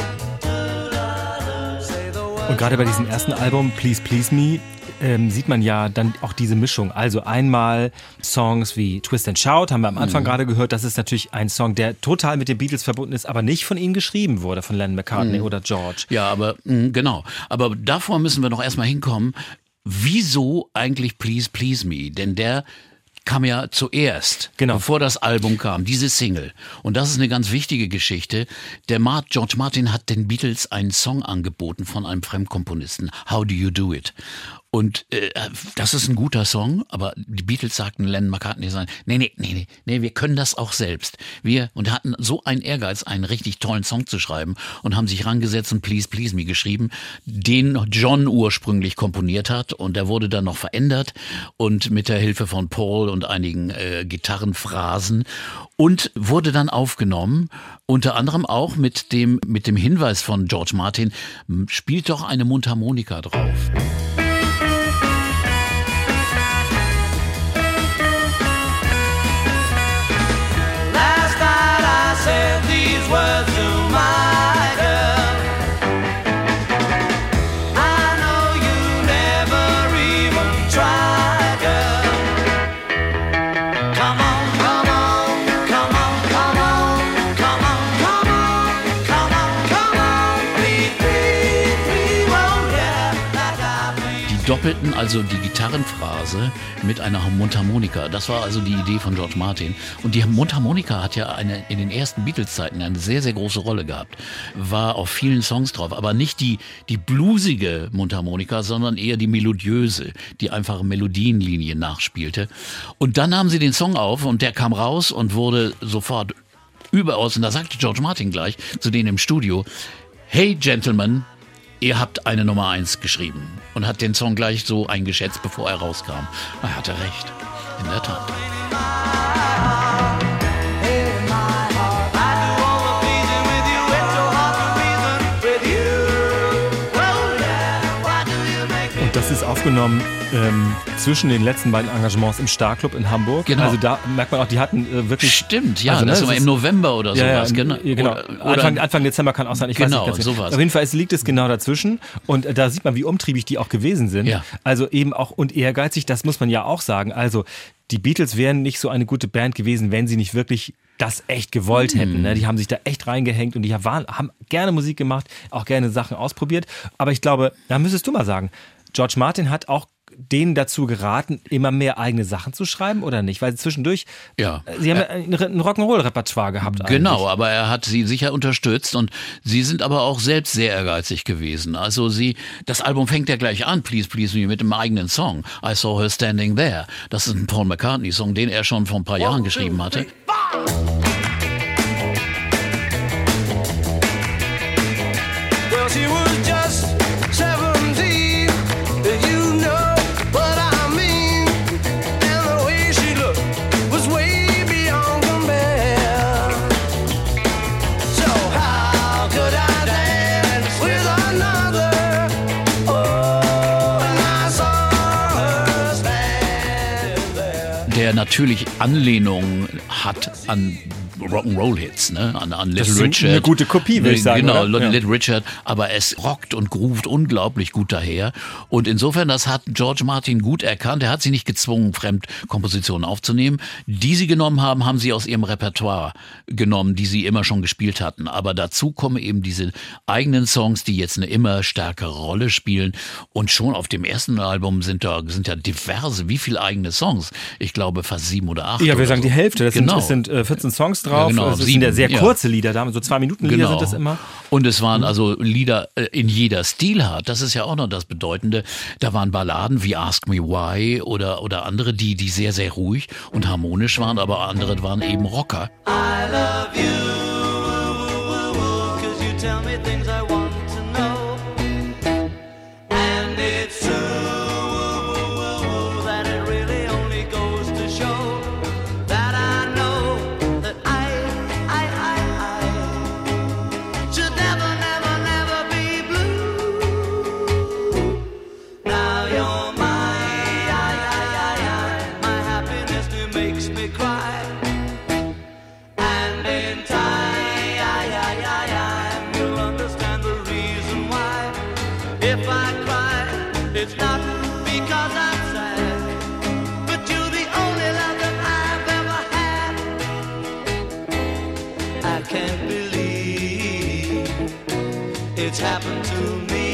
Und gerade bei diesem ersten Album, Please Please Me, sieht man ja dann auch diese Mischung. Also einmal Songs wie Twist and Shout, haben wir am Anfang gerade gehört. Das ist natürlich ein Song, der total mit den Beatles verbunden ist, aber nicht von ihnen geschrieben wurde, von Lennon McCartney oder George. Ja, aber genau. Aber davor müssen wir noch erstmal hinkommen. Wieso eigentlich Please Please Me? Denn der kam ja zuerst, bevor das Album kam, diese Single. Und das ist eine ganz wichtige Geschichte. George Martin hat den Beatles einen Song angeboten von einem Fremdkomponisten, How Do You Do It? Und das ist ein guter Song, aber die Beatles sagten, Lennon McCartney sagen, nee, wir können das auch selbst. Und hatten so einen Ehrgeiz, einen richtig tollen Song zu schreiben und haben sich rangesetzt und Please Please Me geschrieben, den John ursprünglich komponiert hat und der wurde dann noch verändert und mit der Hilfe von Paul und einigen Gitarrenphrasen und wurde dann aufgenommen, unter anderem auch mit dem Hinweis von George Martin, spielt doch eine Mundharmonika drauf. Words to my girl. I know you never even tried, girl. Come on, come on, come on, come on, come on, come on, come on, come on, please, please, please, oh yeah, like I please. Die doppelten also die Gitarrenphrase mit einer Mundharmonika. Das war also die Idee von George Martin. Und die Mundharmonika hat ja in den ersten Beatles-Zeiten eine sehr, sehr große Rolle gehabt. War auf vielen Songs drauf. Aber nicht die bluesige Mundharmonika, sondern eher die melodiöse, die einfache Melodienlinie nachspielte. Und dann nahmen sie den Song auf und der kam raus und wurde sofort überaus. Und da sagte George Martin gleich zu denen im Studio, hey Gentlemen, ihr habt eine Nummer 1 geschrieben und hat den Song gleich so eingeschätzt, bevor er rauskam. Er hatte recht, in der Tat. ist aufgenommen zwischen den letzten beiden Engagements im Starclub in Hamburg. Genau. Also da merkt man auch, die hatten wirklich... Stimmt, ja, also, das ne, war im November oder sowas. genau. Oder Anfang Dezember kann auch sein, ich weiß genau, nicht ganz sowas. Auf jeden Fall liegt es genau dazwischen und da sieht man, wie umtriebig die auch gewesen sind. Ja. Also eben auch und ehrgeizig, das muss man ja auch sagen. Also die Beatles wären nicht so eine gute Band gewesen, wenn sie nicht wirklich das echt gewollt hätten. Ne? Die haben sich da echt reingehängt und die haben gerne Musik gemacht, auch gerne Sachen ausprobiert. Aber ich glaube, da müsstest du mal sagen, George Martin hat auch denen dazu geraten, immer mehr eigene Sachen zu schreiben oder nicht? Weil zwischendurch, sie haben ein Rock'n'Roll-Repertoire gehabt eigentlich. Genau, aber er hat sie sicher unterstützt und sie sind aber auch selbst sehr ehrgeizig gewesen. Also das Album fängt ja gleich an, Please Please Me, mit dem eigenen Song, I Saw Her Standing There. Das ist ein Paul McCartney-Song, den er schon vor ein paar Jahren geschrieben hatte. Well, she was just 17, you know what I mean. And the way she looked was way beyond compare. So how could I dance with another? Oh, and I saw her standing there. Der natürlich Anlehnung hat an Rock'n'Roll-Hits, ne? An Little Richard. Eine gute Kopie, würde ich sagen. Genau, oder? Little Richard, aber es rockt und groovt unglaublich gut daher. Und insofern, das hat George Martin gut erkannt. Er hat sie nicht gezwungen, Fremdkompositionen aufzunehmen. Die sie genommen haben, haben sie aus ihrem Repertoire genommen, die sie immer schon gespielt hatten. Aber dazu kommen eben diese eigenen Songs, die jetzt eine immer stärkere Rolle spielen. Und schon auf dem ersten Album sind ja diverse, wie viele eigene Songs? Ich glaube fast 7 oder 8. Ja, wir sagen so. die Hälfte. Das Genau. sind 14 Songs drauf. Ja, genau, Also das sind ja 7, sehr kurze Lieder, so 2-Minuten-Lieder sind das immer. Und es waren also Lieder in jeder Stilart. Das ist ja auch noch das Bedeutende. Da waren Balladen wie Ask Me Why oder andere, die sehr, sehr ruhig und harmonisch waren, aber andere waren eben Rocker. I love you, 'cause you tell me things I want to know. And it's true that it really only goes to show that I know that I should never, never, never be blue. Now you're my happiness that makes me cry. And in time, you'll understand the reason why. If I cry, it's not because I'm sad, but you're the only love that I've ever had. I can't believe it's happened to me.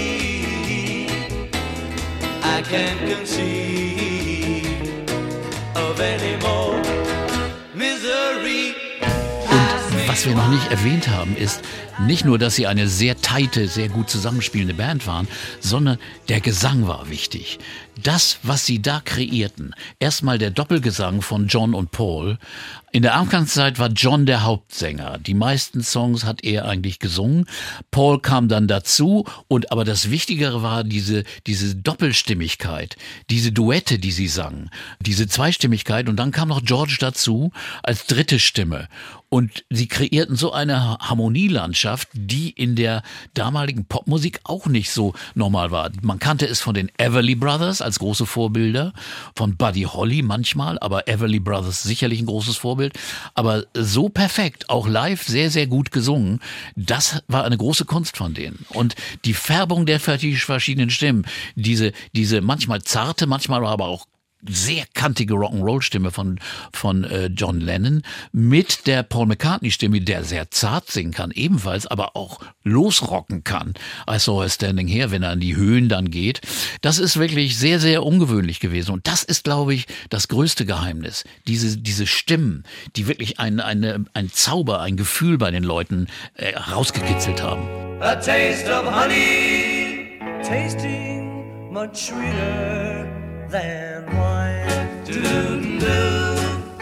I can't conceive of any more misery. Was wir noch nicht erwähnt haben, ist nicht nur, dass sie eine sehr tighte, sehr gut zusammenspielende Band waren, sondern der Gesang war wichtig. Das, was sie da kreierten, erstmal der Doppelgesang von John und Paul. In der Anfangszeit war John der Hauptsänger. Die meisten Songs hat er eigentlich gesungen. Paul kam dann dazu aber das Wichtigere war diese Doppelstimmigkeit, diese Duette, die sie sangen, diese Zweistimmigkeit und dann kam noch George dazu als dritte Stimme. Und sie kreierten so eine Harmonielandschaft, die in der damaligen Popmusik auch nicht so normal war. Man kannte es von den Everly Brothers als große Vorbilder, von Buddy Holly manchmal, aber Everly Brothers sicherlich ein großes Vorbild. Aber so perfekt, auch live sehr, sehr gut gesungen, das war eine große Kunst von denen. Und die Färbung der verschiedenen Stimmen, diese manchmal zarte, manchmal aber auch sehr kantige Rock'n'Roll-Stimme von John Lennon mit der Paul McCartney-Stimme, der sehr zart singen kann, ebenfalls, aber auch losrocken kann. I Saw Her Standing Here, wenn er in die Höhen dann geht. Das ist wirklich sehr, sehr ungewöhnlich gewesen. Und das ist, glaube ich, das größte Geheimnis. Diese Stimmen, die wirklich ein Zauber, ein Gefühl bei den Leuten rausgekitzelt haben. A taste of honey, tasting much sweeter than wine. Do-do-do,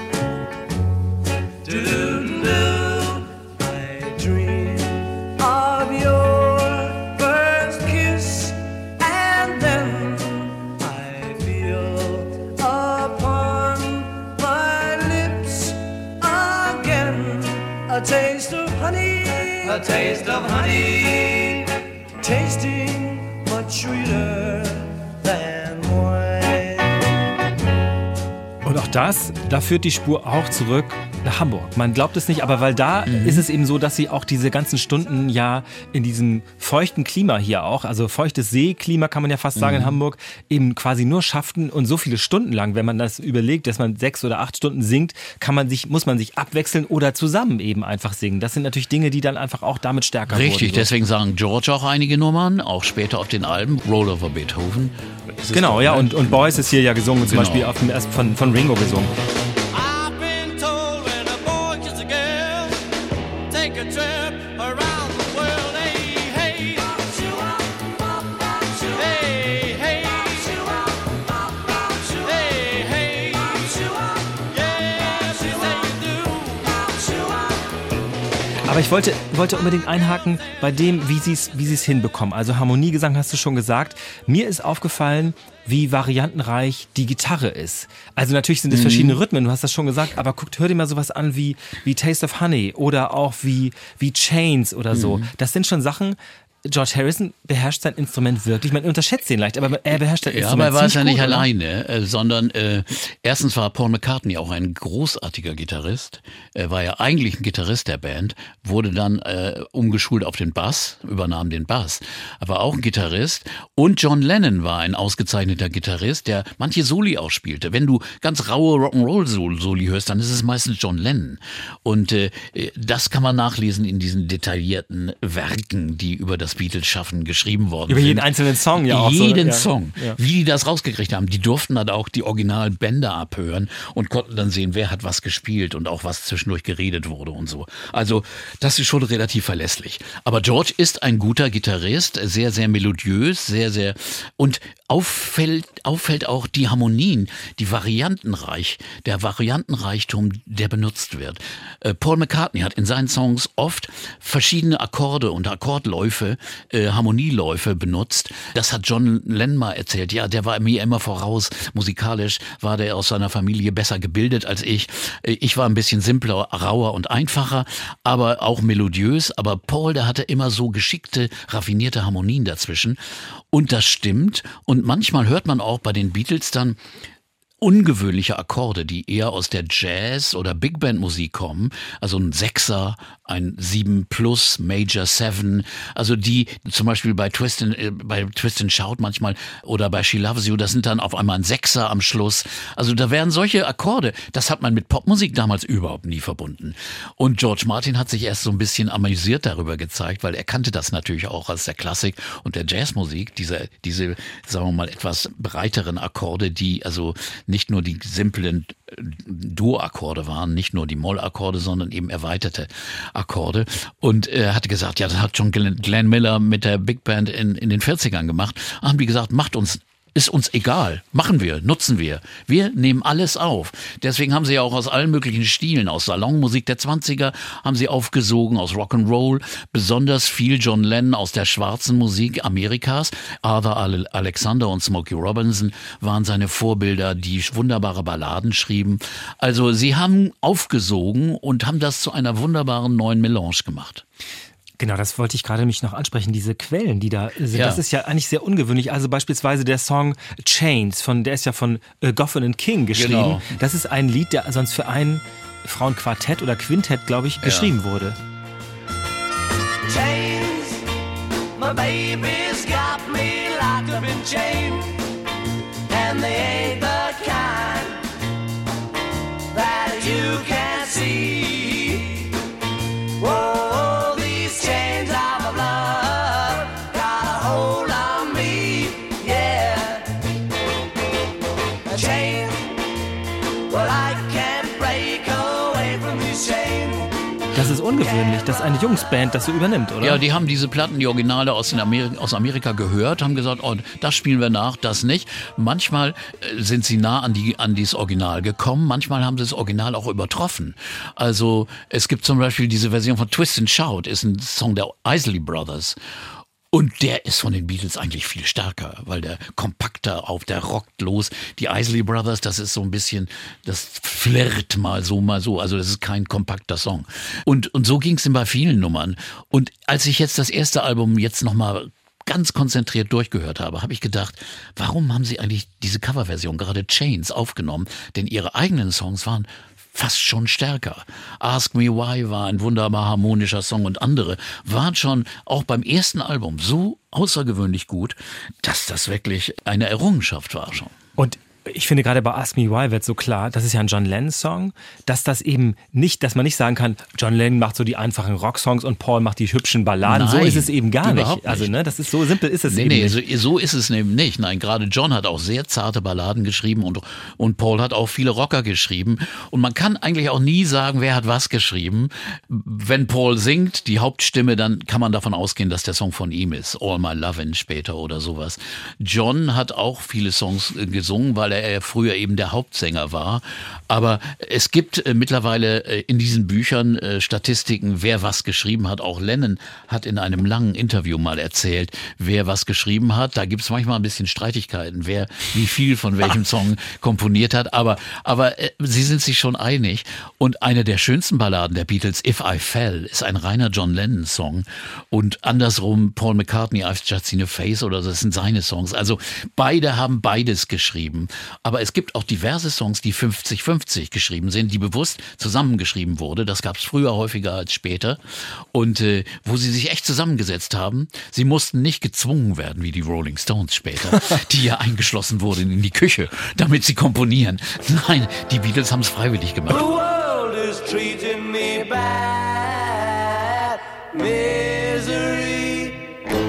do-do-do. I dream of your first kiss, and then I feel upon my lips again a taste of honey, a taste of honey, tasting much sweeter than Und auch da führt die Spur auch zurück nach Hamburg. Man glaubt es nicht, aber weil da ist es eben so, dass sie auch diese ganzen Stunden ja in diesem feuchten Klima hier auch, also feuchtes Seeklima kann man ja fast sagen in Hamburg, eben quasi nur schafften und so viele Stunden lang, wenn man das überlegt, dass man 6 oder 8 Stunden singt, muss man sich abwechseln oder zusammen eben einfach singen. Das sind natürlich Dinge, die dann einfach auch damit stärker wurden. Richtig, deswegen sagen George auch einige Nummern, auch später auf den Alben, Roll Over Beethoven. Genau, ja, und Boyce ist hier ja gesungen, zum Beispiel erst von Ringo gesungen. I've been told when a boy kisses a girl, take a trip around the world. Hey, hey, hey, hey, hey, hey, yes, you say you do. Aber ich wollte unbedingt einhaken bei dem, wie sie es hinbekommen. Also Harmoniegesang hast du schon gesagt. Mir ist aufgefallen, wie variantenreich die Gitarre ist. Also natürlich sind es verschiedene Rhythmen, du hast das schon gesagt, aber hör dir mal sowas an wie Taste of Honey oder auch wie Chains oder so. Das sind schon Sachen. George Harrison beherrscht sein Instrument wirklich. Man unterschätzt ihn leicht, aber er beherrscht sein Instrument. Ja, aber er war es ja nicht gut, alleine, sondern erstens war Paul McCartney auch ein großartiger Gitarrist. Er war ja eigentlich ein Gitarrist der Band, wurde dann umgeschult auf den Bass, übernahm den Bass. Aber auch ein Gitarrist. Und John Lennon war ein ausgezeichneter Gitarrist, der manche Soli ausspielte. Wenn du ganz raue Rock'n'Roll-Soli hörst, dann ist es meistens John Lennon. Und das kann man nachlesen in diesen detaillierten Werken, die über das Beatles-Schaffen geschrieben worden über sind. jeden einzelnen Song ja auch. Jeden so, Song. Ja. Wie die das rausgekriegt haben. Die durften dann auch die Originalbänder abhören und konnten dann sehen, wer hat was gespielt und auch was zwischendurch geredet wurde und so. Also das ist schon relativ verlässlich. Aber George ist ein guter Gitarrist, sehr, sehr melodiös, sehr, sehr und auffällt auch die Harmonien, der Variantenreichtum, der benutzt wird. Paul McCartney hat in seinen Songs oft verschiedene Akkorde und Akkordläufe, Harmonieläufe benutzt. Das hat John Lennon mal erzählt. Ja, der war mir immer voraus. Musikalisch war der aus seiner Familie besser gebildet als ich. Ich war ein bisschen simpler, rauer und einfacher, aber auch melodiös. Aber Paul, der hatte immer so geschickte, raffinierte Harmonien dazwischen. Und das stimmt. Und manchmal hört man auch bei den Beatles dann ungewöhnliche Akkorde, die eher aus der Jazz- oder Big Band Musik kommen, also ein Sechser, ein 7 Plus, Major 7, also die zum Beispiel bei Twist and Shout manchmal oder bei She Loves You, das sind dann auf einmal ein Sechser am Schluss. Also da werden solche Akkorde, das hat man mit Popmusik damals überhaupt nie verbunden. Und George Martin hat sich erst so ein bisschen amüsiert darüber gezeigt, weil er kannte das natürlich auch aus der Klassik und der Jazzmusik, diese, sagen wir mal, etwas breiteren Akkorde, die also nicht nur die simplen Dur-Akkorde waren, nicht nur die Moll-Akkorde, sondern eben erweiterte Akkorde. Und er hatte gesagt, ja, das hat schon Glenn Miller mit der Big Band in den 40ern gemacht. Haben die gesagt, ist uns egal. Machen wir, nutzen wir. Wir nehmen alles auf. Deswegen haben sie ja auch aus allen möglichen Stilen, aus Salonmusik der 20er haben sie aufgesogen, aus Rock'n'Roll, besonders viel John Lennon aus der schwarzen Musik Amerikas. Arthur Alexander und Smokey Robinson waren seine Vorbilder, die wunderbare Balladen schrieben. Also sie haben aufgesogen und haben das zu einer wunderbaren neuen Melange gemacht. Genau, das wollte ich gerade mich noch ansprechen, diese Quellen, die da sind. Ja. Das ist ja eigentlich sehr ungewöhnlich. Also beispielsweise der Song Chains, der ist ja von Goffin and King geschrieben. Genau. Das ist ein Lied, der sonst für ein Frauenquartett oder Quintett, glaube ich, geschrieben wurde. Chains, my baby's got me locked up in chains, and they ain't the kind that you can see. Whoa. Das ist ungewöhnlich, dass eine Jungsband das so übernimmt, oder? Ja, die haben diese Platten, die Originale aus Amerika gehört, haben gesagt, oh, das spielen wir nach, das nicht. Manchmal sind sie nah an dieses Original gekommen, manchmal haben sie das Original auch übertroffen. Also es gibt zum Beispiel diese Version von Twist and Shout, ist ein Song der Isley Brothers. Und der ist von den Beatles eigentlich viel stärker, weil der kompakter der rockt los. Die Isley Brothers, das ist so ein bisschen, das flirrt mal so. Also das ist kein kompakter Song. Und so ging es bei vielen Nummern. Und als ich jetzt das erste Album jetzt nochmal ganz konzentriert durchgehört habe, habe ich gedacht, warum haben sie eigentlich diese Coverversion, gerade Chains, aufgenommen? Denn ihre eigenen Songs waren fast schon stärker. Ask Me Why war ein wunderbar harmonischer Song und andere waren schon auch beim ersten Album so außergewöhnlich gut, dass das wirklich eine Errungenschaft war schon. Und ich finde, gerade bei Ask Me Why wird so klar, das ist ja ein John Lennon-Song, dass das eben nicht, dass man nicht sagen kann, John Lennon macht so die einfachen Rocksongs und Paul macht die hübschen Balladen. Nein, so ist es eben gar nicht. nicht. Also, ne, das ist so simpel ist es eben nicht. So ist es eben nicht. Nein, gerade John hat auch sehr zarte Balladen geschrieben und Paul hat auch viele Rocker geschrieben. Und man kann eigentlich auch nie sagen, wer hat was geschrieben. Wenn Paul singt, die Hauptstimme, dann kann man davon ausgehen, dass der Song von ihm ist. All My Lovin' später oder sowas. John hat auch viele Songs gesungen, weil er früher eben der Hauptsänger war. Aber es gibt mittlerweile in diesen Büchern Statistiken, wer was geschrieben hat. Auch Lennon hat in einem langen Interview mal erzählt, wer was geschrieben hat. Da gibt es manchmal ein bisschen Streitigkeiten, wer wie viel von welchem Song komponiert hat. Aber sie sind sich schon einig. Und eine der schönsten Balladen der Beatles, If I Fell, ist ein reiner John Lennon-Song. Und andersrum Paul McCartney, I've Just Seen a Face oder das sind seine Songs. Also beide haben beides geschrieben. Aber es gibt auch diverse Songs, die 50-50 geschrieben sind, die bewusst zusammengeschrieben wurde. Das gab es früher häufiger als später. Und wo sie sich echt zusammengesetzt haben, sie mussten nicht gezwungen werden, wie die Rolling Stones später, die ja eingeschlossen wurden in die Küche, damit sie komponieren. Nein, die Beatles haben es freiwillig gemacht. The world is treating me bad, misery.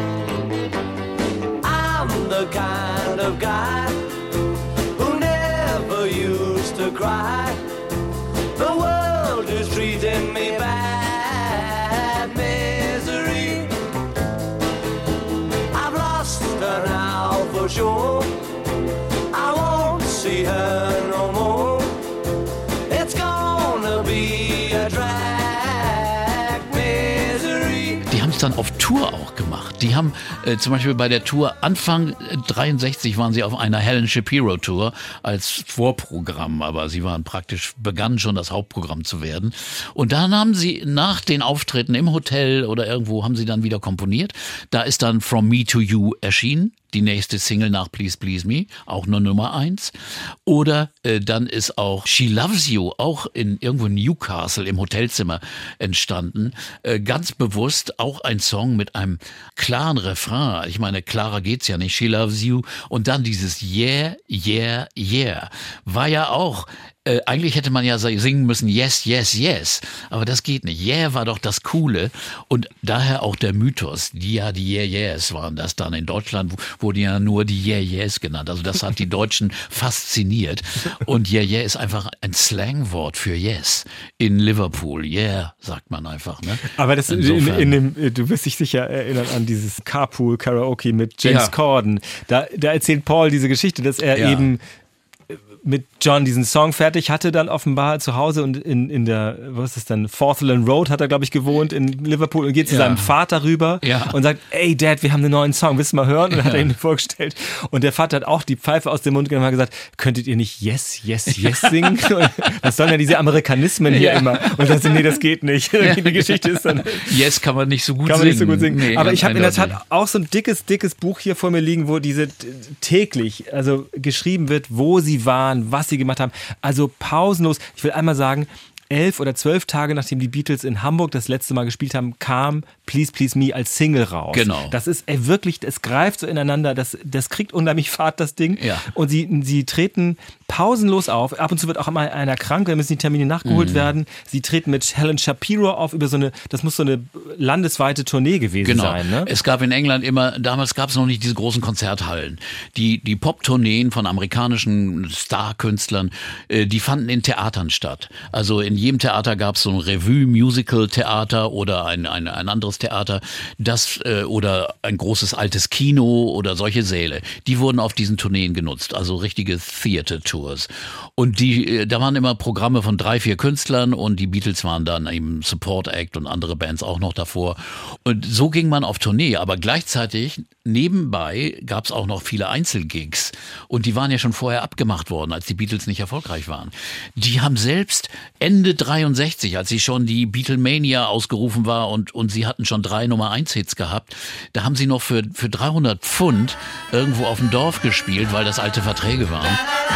I'm the kind of guy who never used to cry. The world is treating me bad, misery. I've lost her now for sure. I won't see her no more. It's gonna be a drag, misery. Die haben es dann auf Tour auch gemacht. Die haben zum Beispiel bei der Tour Anfang 63 waren sie auf einer Helen Shapiro Tour als Vorprogramm, aber sie waren begannen schon das Hauptprogramm zu werden. Und dann haben sie nach den Auftritten im Hotel oder irgendwo haben sie dann wieder komponiert. Da ist dann From Me to You erschienen. Die nächste Single nach Please Please Me, auch nur Nummer 1. Oder dann ist auch She Loves You, auch irgendwo in Newcastle im Hotelzimmer entstanden. Ganz bewusst auch ein Song mit einem klaren Refrain. Ich meine, klarer geht's ja nicht. She Loves You. Und dann dieses Yeah, Yeah, Yeah. War ja auch eigentlich hätte man ja singen müssen Yes, Yes, Yes, aber das geht nicht. Yeah war doch das Coole und daher auch der Mythos, die Yeah, Yes waren das dann. In Deutschland wurden ja nur die Yeah, Yes genannt, also das hat die Deutschen fasziniert und Yeah, Yeah ist einfach ein Slangwort für Yes. In Liverpool, Yeah, sagt man einfach. Ne? Aber das du wirst dich sicher erinnern an dieses Carpool-Karaoke mit James Corden. Da erzählt Paul diese Geschichte, dass er eben mit John diesen Song fertig hatte, dann offenbar zu Hause und in der, was ist das dann, Forthaland Road hat er, glaube ich, gewohnt in Liverpool und geht zu seinem Vater rüber und sagt, ey Dad, wir haben einen neuen Song, willst du mal hören? Und hat er ihn vorgestellt. Und der Vater hat auch die Pfeife aus dem Mund genommen und gesagt, könntet ihr nicht Yes, Yes, Yes singen? Das sollen ja diese Amerikanismen hier immer. Und dann so, nee, das geht nicht. Die Geschichte ist dann... Yes kann man nicht so gut singen. Nee, aber ich habe in der Tat auch so ein dickes Buch hier vor mir liegen, wo diese täglich, also geschrieben wird, wo sie waren, was sie gemacht haben. Also pausenlos. Ich will einmal sagen, 11 oder 12 Tage, nachdem die Beatles in Hamburg das letzte Mal gespielt haben, kam Please Please Me als Single raus. Genau. Das ist wirklich, es greift so ineinander, das kriegt unheimlich Fahrt, das Ding. Ja. Und sie treten pausenlos auf. Ab und zu wird auch immer einer krank, da müssen die Termine nachgeholt werden. Sie treten mit Helen Shapiro auf über das muss so eine landesweite Tournee gewesen sein. Ne? Es gab in England damals gab es noch nicht diese großen Konzerthallen. Die Pop-Tourneen von amerikanischen Star-Künstlern, die fanden in Theatern statt. Also in jedem Theater gab es so ein Revue-Musical-Theater oder ein anderes Theater, oder ein großes altes Kino oder solche Säle. Die wurden auf diesen Tourneen genutzt, also richtige Theater-Tours. Und da waren immer Programme von 3-4 Künstlern und die Beatles waren dann eben Support Act und andere Bands auch noch davor. Und so ging man auf Tournee, aber gleichzeitig nebenbei gab es auch noch viele Einzelgigs und die waren ja schon vorher abgemacht worden, als die Beatles nicht erfolgreich waren. Die haben selbst Ende Ende 63, als sie schon die Beatlemania ausgerufen war und sie hatten schon 3 Nummer-1-Hits gehabt, da haben sie noch für 300 Pfund irgendwo auf dem Dorf gespielt, weil das alte Verträge waren.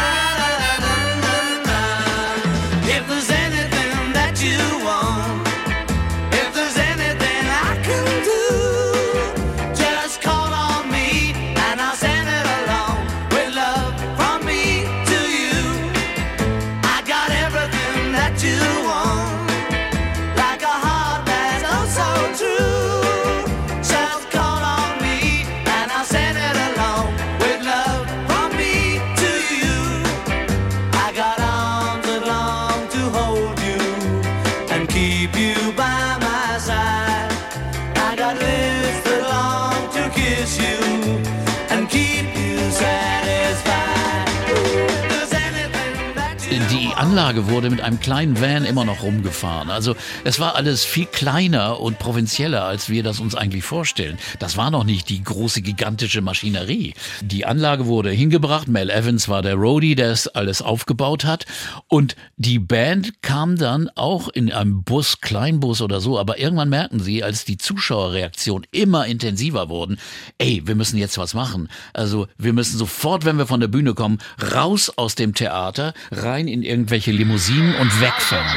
If there's anything that you want, if there's anything I can do, just call on me and I'll send it along with love from me to you. I got everything that you want, like a heart that's oh so true. Just call on me and I'll send it along with love from me to you. I got arms that long to hold you and keep you by my side. I got lips that long to kiss you and keep you satisfied. Does anything that you Die Anlage wurde mit einem kleinen Van immer noch rumgefahren. Also es war alles viel kleiner und provinzieller, als wir das uns eigentlich vorstellen. Das war noch nicht die große, gigantische Maschinerie. Die Anlage wurde hingebracht. Mel Evans war der Roadie, der es alles aufgebaut hat. Und die Band kam dann auch in einem Bus, Kleinbus oder so. Aber irgendwann merkten sie, als die Zuschauerreaktionen immer intensiver wurden, ey, wir müssen jetzt was machen. Also wir müssen sofort, wenn wir von der Bühne kommen, raus aus dem Theater, rein in irgendwelche Limousinen und wegfahren.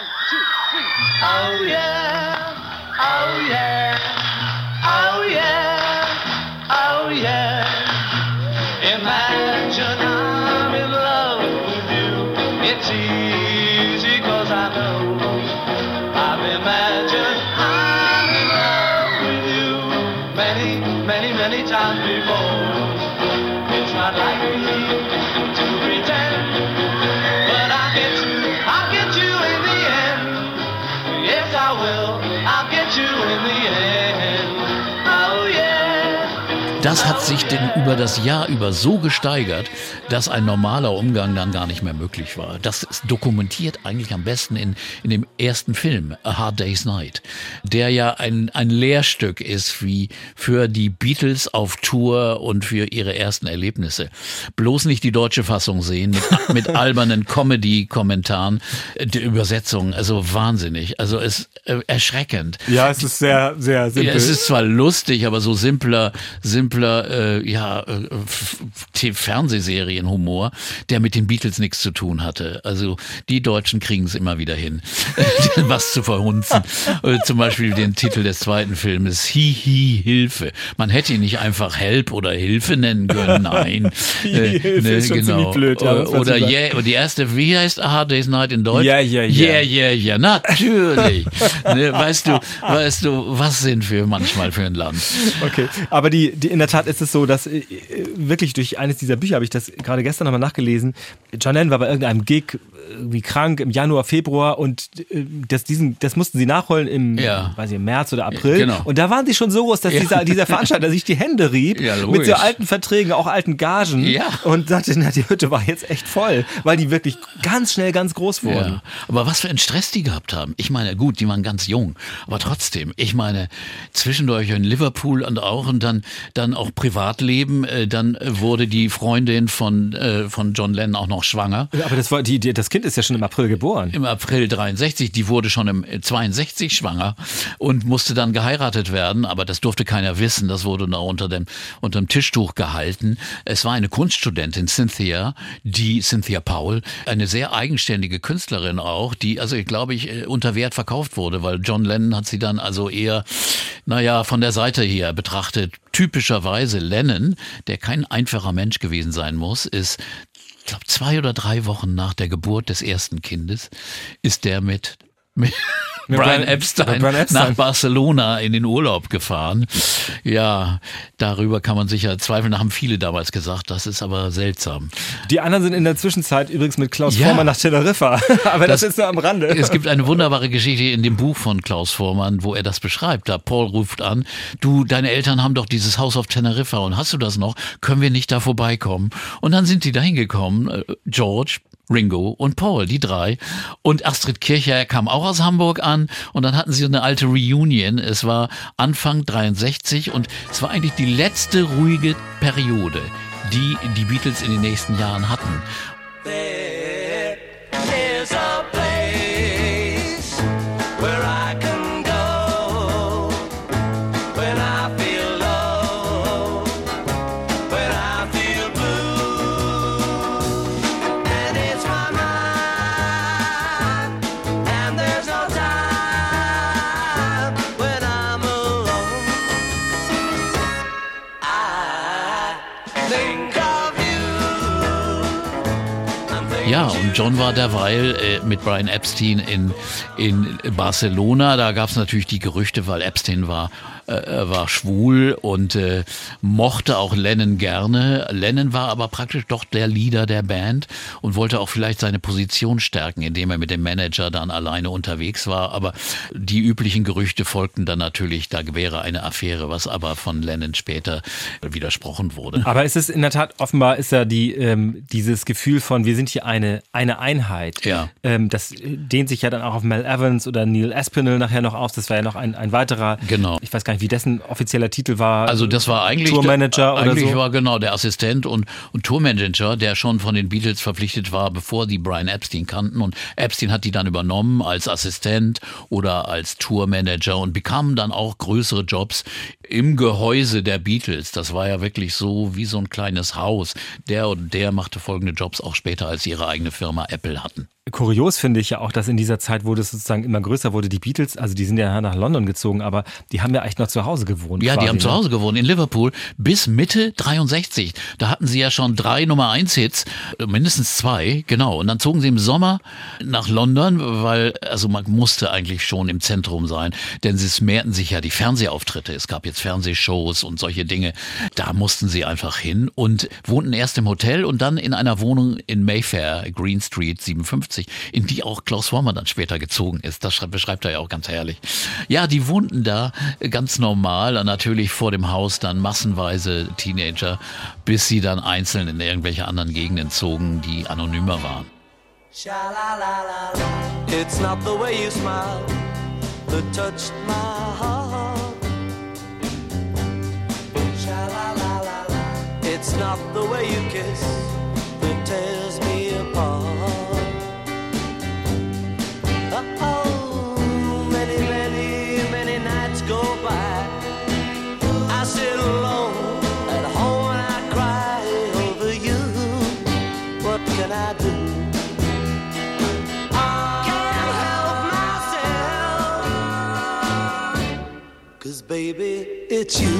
Oh yeah, oh yeah, oh yeah, oh yeah. Imagine I'm in love with you. It's easy 'cause I know I've imagined I'm in love with you many, many, many times before. It's not like me to pretend, but I'll get you in the end. Yes, I will. I'll get you in the end. Oh yeah. Das hat sich denn über das Jahr über so gesteigert, dass ein normaler Umgang dann gar nicht mehr möglich war. Das ist dokumentiert eigentlich am besten in dem ersten Film, A Hard Day's Night, der ja ein Lehrstück ist wie für die Beatles auf Tour und für ihre ersten Erlebnisse. Bloß nicht die deutsche Fassung sehen mit albernen Comedy-Kommentaren, die Übersetzung, also wahnsinnig, also es erschreckend. Ja, es ist sehr, sehr simpel. Ja, es ist zwar lustig, aber so simpler Fernsehserienhumor, der mit den Beatles nichts zu tun hatte. Also die Deutschen kriegen es immer wieder hin, was zu verhunzen. Zum Beispiel den Titel des zweiten Filmes, Hihi, Hilfe. Man hätte ihn nicht einfach Help oder Hilfe nennen können, nein. Hilfe ist schon ziemlich blöd. Ja, oder Yeah, und die erste, wie heißt A Hard Day's Night in Deutsch? Yeah. Natürlich. Weißt du, was sind wir manchmal für ein Land? Okay, aber in der Tat ist es so, dass wirklich durch eines dieser Bücher, habe ich das gerade gestern nochmal nachgelesen, John Lennon war bei irgendeinem Gig irgendwie krank im Januar, Februar und das mussten sie nachholen im März oder April. Genau. Und da waren sie schon so groß, dass dieser Veranstalter sich die Hände rieb mit so alten Verträgen, auch alten Gagen und sagte, na, die Hütte war jetzt echt voll, weil die wirklich ganz schnell ganz groß wurden. Ja. Aber was für einen Stress die gehabt haben. Ich meine, gut, die waren ganz jung, aber trotzdem, ich meine, zwischendurch in Liverpool und dann auch Privatleben, dann wurde die Freundin von John Lennon auch noch schwanger. Aber das Kind ist ja schon im April geboren. Im April 63, die wurde schon im 62 schwanger und musste dann geheiratet werden, aber das durfte keiner wissen, das wurde da unter dem Tischtuch gehalten. Es war eine Kunststudentin, Cynthia Powell, eine sehr eigenständige Künstlerin auch, die, also ich glaube, unter Wert verkauft wurde, weil John Lennon hat sie dann also eher, von der Seite her betrachtet. Typischerweise Lennon, der kein einfacher Mensch gewesen sein muss, ist, ich glaube, 2 oder 3 Wochen nach der Geburt des ersten Kindes, ist der mit Brian Epstein nach Barcelona in den Urlaub gefahren. Ja, darüber kann man sicher zweifeln. Haben viele damals gesagt, das ist aber seltsam. Die anderen sind in der Zwischenzeit übrigens mit Klaus Voormann nach Teneriffa. Aber das ist nur am Rande. Es gibt eine wunderbare Geschichte in dem Buch von Klaus Voormann, wo er das beschreibt. Da Paul ruft an, du, deine Eltern haben doch dieses Haus auf Teneriffa und hast du das noch? Können wir nicht da vorbeikommen? Und dann sind die da hingekommen, George, Ringo und Paul, die 3. Und Astrid Kirchherr kam auch aus Hamburg an und dann hatten sie eine alte Reunion. Es war Anfang 63 und es war eigentlich die letzte ruhige Periode, die die Beatles in den nächsten Jahren hatten. There is a place Ja, und John war derweil mit Brian Epstein in Barcelona. Da gab es natürlich die Gerüchte, weil Epstein war schwul und mochte auch Lennon gerne. Lennon war aber praktisch doch der Leader der Band und wollte auch vielleicht seine Position stärken, indem er mit dem Manager dann alleine unterwegs war. Aber die üblichen Gerüchte folgten dann natürlich, da wäre eine Affäre, was aber von Lennon später widersprochen wurde. Aber es ist in der Tat, offenbar ist ja dieses Gefühl von, wir sind hier eine Einheit. Ja. Das dehnt sich ja dann auch auf Mel Evans oder Neil Aspinall nachher noch aus. Das war ja noch ein weiterer, genau. Ich weiß gar nicht, wie dessen offizieller Titel war. Also das war eigentlich Tourmanager oder so. Eigentlich war genau der Assistent und Tourmanager, der schon von den Beatles verpflichtet war, bevor die Brian Epstein kannten. Und Epstein hat die dann übernommen als Assistent oder als Tourmanager und bekam dann auch größere Jobs im Gehäuse der Beatles. Das war ja wirklich so wie so ein kleines Haus. Der und der machte folgende Jobs auch später, als sie ihre eigene Firma Apple hatten. Kurios finde ich ja auch, dass in dieser Zeit, wo das sozusagen immer größer wurde, die Beatles, also die sind ja nach London gezogen, aber die haben ja eigentlich noch zu Hause gewohnt. Ja, quasi, die haben zu Hause gewohnt in Liverpool bis Mitte 63. Da hatten sie ja schon 3 Nummer-1-Hits, mindestens 2, genau. Und dann zogen sie im Sommer nach London, weil also man musste eigentlich schon im Zentrum sein, denn es mehrten sich ja die Fernsehauftritte. Es gab jetzt Fernsehshows und solche Dinge. Da mussten sie einfach hin und wohnten erst im Hotel und dann in einer Wohnung in Mayfair, Green Street 57. In die auch Klaus Voormann dann später gezogen ist. Das beschreibt er ja auch ganz herrlich. Ja, die wohnten da ganz normal, natürlich vor dem Haus dann massenweise Teenager, bis sie dann einzeln in irgendwelche anderen Gegenden zogen, die anonymer waren. It's not the way you smile that touched my heart. It's not the way you kiss that tears me apart. Many nights go by. I sit alone at home and I cry over you. What can I do? I can't help myself. 'Cause baby, it's you.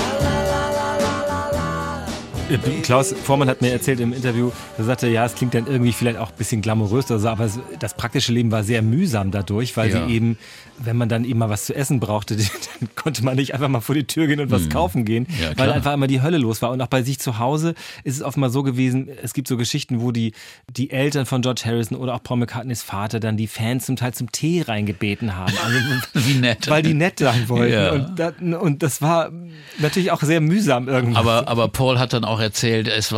Klaus Voormann hat mir erzählt im Interview, er sagte, ja, es klingt dann irgendwie vielleicht auch ein bisschen glamourös oder so, aber das praktische Leben war sehr mühsam dadurch, weil sie eben, wenn man dann eben mal was zu essen brauchte, dann konnte man nicht einfach mal vor die Tür gehen und was kaufen gehen, weil einfach immer die Hölle los war. Und auch bei sich zu Hause ist es offenbar so gewesen, es gibt so Geschichten, wo die Eltern von George Harrison oder auch Paul McCartneys Vater dann die Fans zum Teil zum Tee reingebeten haben. Also, wie nett. Weil die nett sein wollten. Ja. Und das war natürlich auch sehr mühsam irgendwie. Aber Paul hat dann auch erzählt, es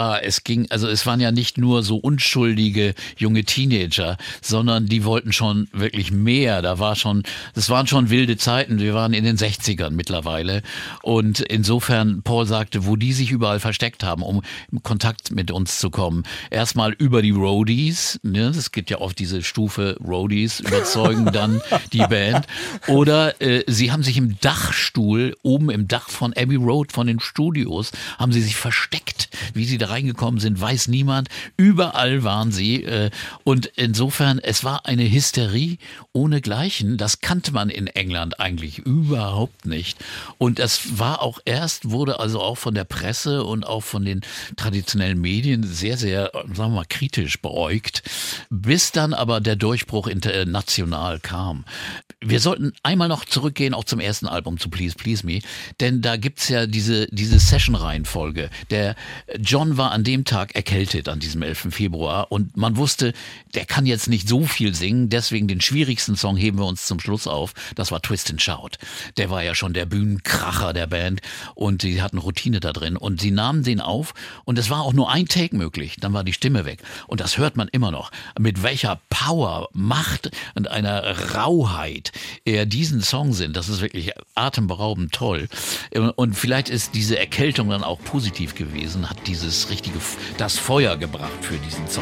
waren ja nicht nur so unschuldige junge Teenager, sondern die wollten schon wirklich mehr. Das waren schon wilde Zeiten. Wir waren in den 60ern mittlerweile. Und insofern, Paul sagte, wo die sich überall versteckt haben, um in Kontakt mit uns zu kommen. Erstmal über die Roadies, ne? Es gibt ja oft diese Stufe Roadies, überzeugen dann die Band. Oder sie haben sich im Dachstuhl, oben im Dach von Abbey Road, von den Studios, haben sie sich versteckt. Wie sie da reingekommen sind, weiß niemand. Überall waren sie. Und insofern, es war eine Hysterie ohnegleichen. Das kannte man in England eigentlich überhaupt nicht. Und das war auch wurde also auch von der Presse und auch von den traditionellen Medien sehr, sehr, sagen wir mal, kritisch beäugt. Bis dann aber der Durchbruch international kam. Wir sollten einmal noch zurückgehen, auch zum ersten Album, zu Please Please Me, denn da gibt's ja diese Session-Reihenfolge. Der John war an dem Tag erkältet, an diesem 11. Februar, und man wusste, der kann jetzt nicht so viel singen, deswegen den schwierigsten Song heben wir uns zum Schluss auf. Das war Twist and Shout. Der war ja schon der Bühnenkracher der Band und sie hatten Routine da drin und sie nahmen den auf und es war auch nur ein Take möglich, dann war die Stimme weg. Und das hört man immer noch. Mit welcher Power, Macht und einer Rauheit er diesen Song singt, das ist wirklich atemberaubend toll. Und vielleicht ist diese Erkältung dann auch positiv gewesen, hat das Feuer gebracht für diesen Song.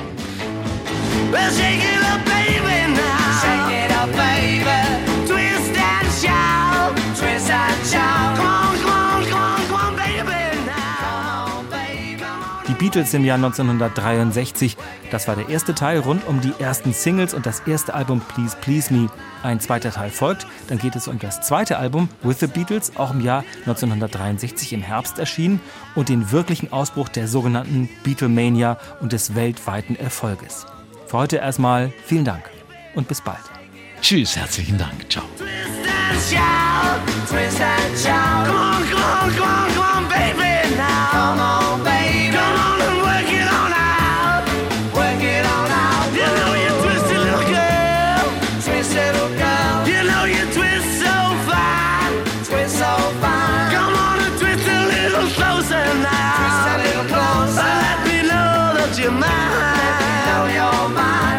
Well, shake it up, baby, now. Shake it up, baby. Twist and shout. Twist and shout. Come on, come on, come on, come on, baby, now. Come on, baby. Die Beatles im Jahr 1963, das war der erste Teil rund um die ersten Singles und das erste Album Please Please Me. Ein zweiter Teil folgt, dann geht es um das zweite Album With the Beatles, auch im Jahr 1963 im Herbst erschienen und den wirklichen Ausbruch der sogenannten Beatlemania und des weltweiten Erfolges. Für heute erstmal vielen Dank und bis bald. Tschüss, herzlichen Dank. Ciao. Twist and shout. Come on, come on, come on, come on, baby now. Come on, baby. Come on and work it on out. Work it on out. You know you twisted little girl. Twisted little girl. You know you twist so fine. Twist so fine. Come on and twist a little closer now. Twist a little closer. Let me know that you're mine. Let me know you're mine.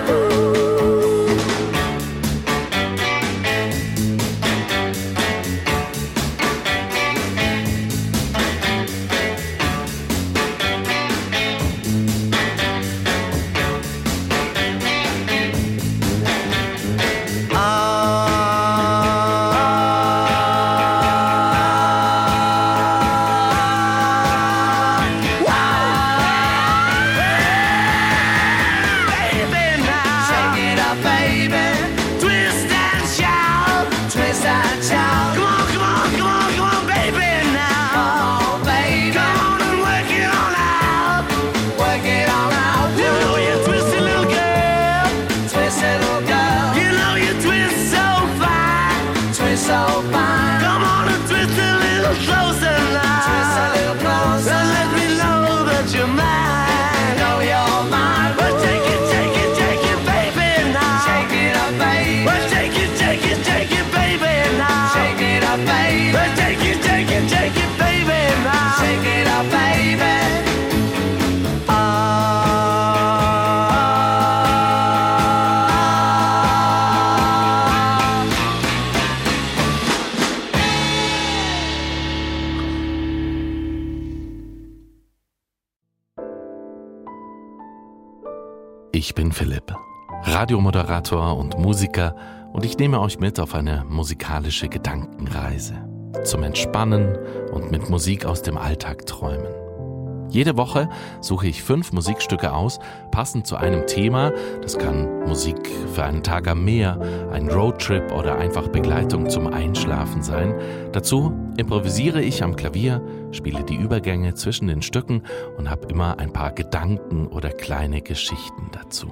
Ich bin Philipp, Radiomoderator und Musiker, und ich nehme euch mit auf eine musikalische Gedankenreise. Zum Entspannen und mit Musik aus dem Alltag träumen. Jede Woche suche ich 5 Musikstücke aus, passend zu einem Thema. Das kann Musik für einen Tag am Meer, ein Roadtrip oder einfach Begleitung zum Einschlafen sein. Dazu improvisiere ich am Klavier, spiele die Übergänge zwischen den Stücken und habe immer ein paar Gedanken oder kleine Geschichten dazu.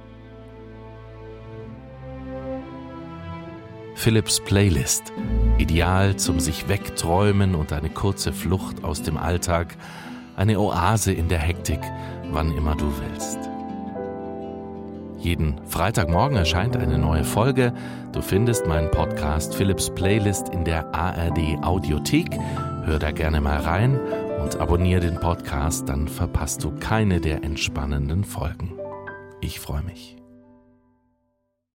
Philipps Playlist. Ideal zum sich wegträumen und eine kurze Flucht aus dem Alltag. Eine Oase in der Hektik, wann immer du willst. Jeden Freitagmorgen erscheint eine neue Folge. Du findest meinen Podcast Philipps Playlist in der ARD Audiothek. Hör da gerne mal rein und abonniere den Podcast, dann verpasst du keine der entspannenden Folgen. Ich freue mich.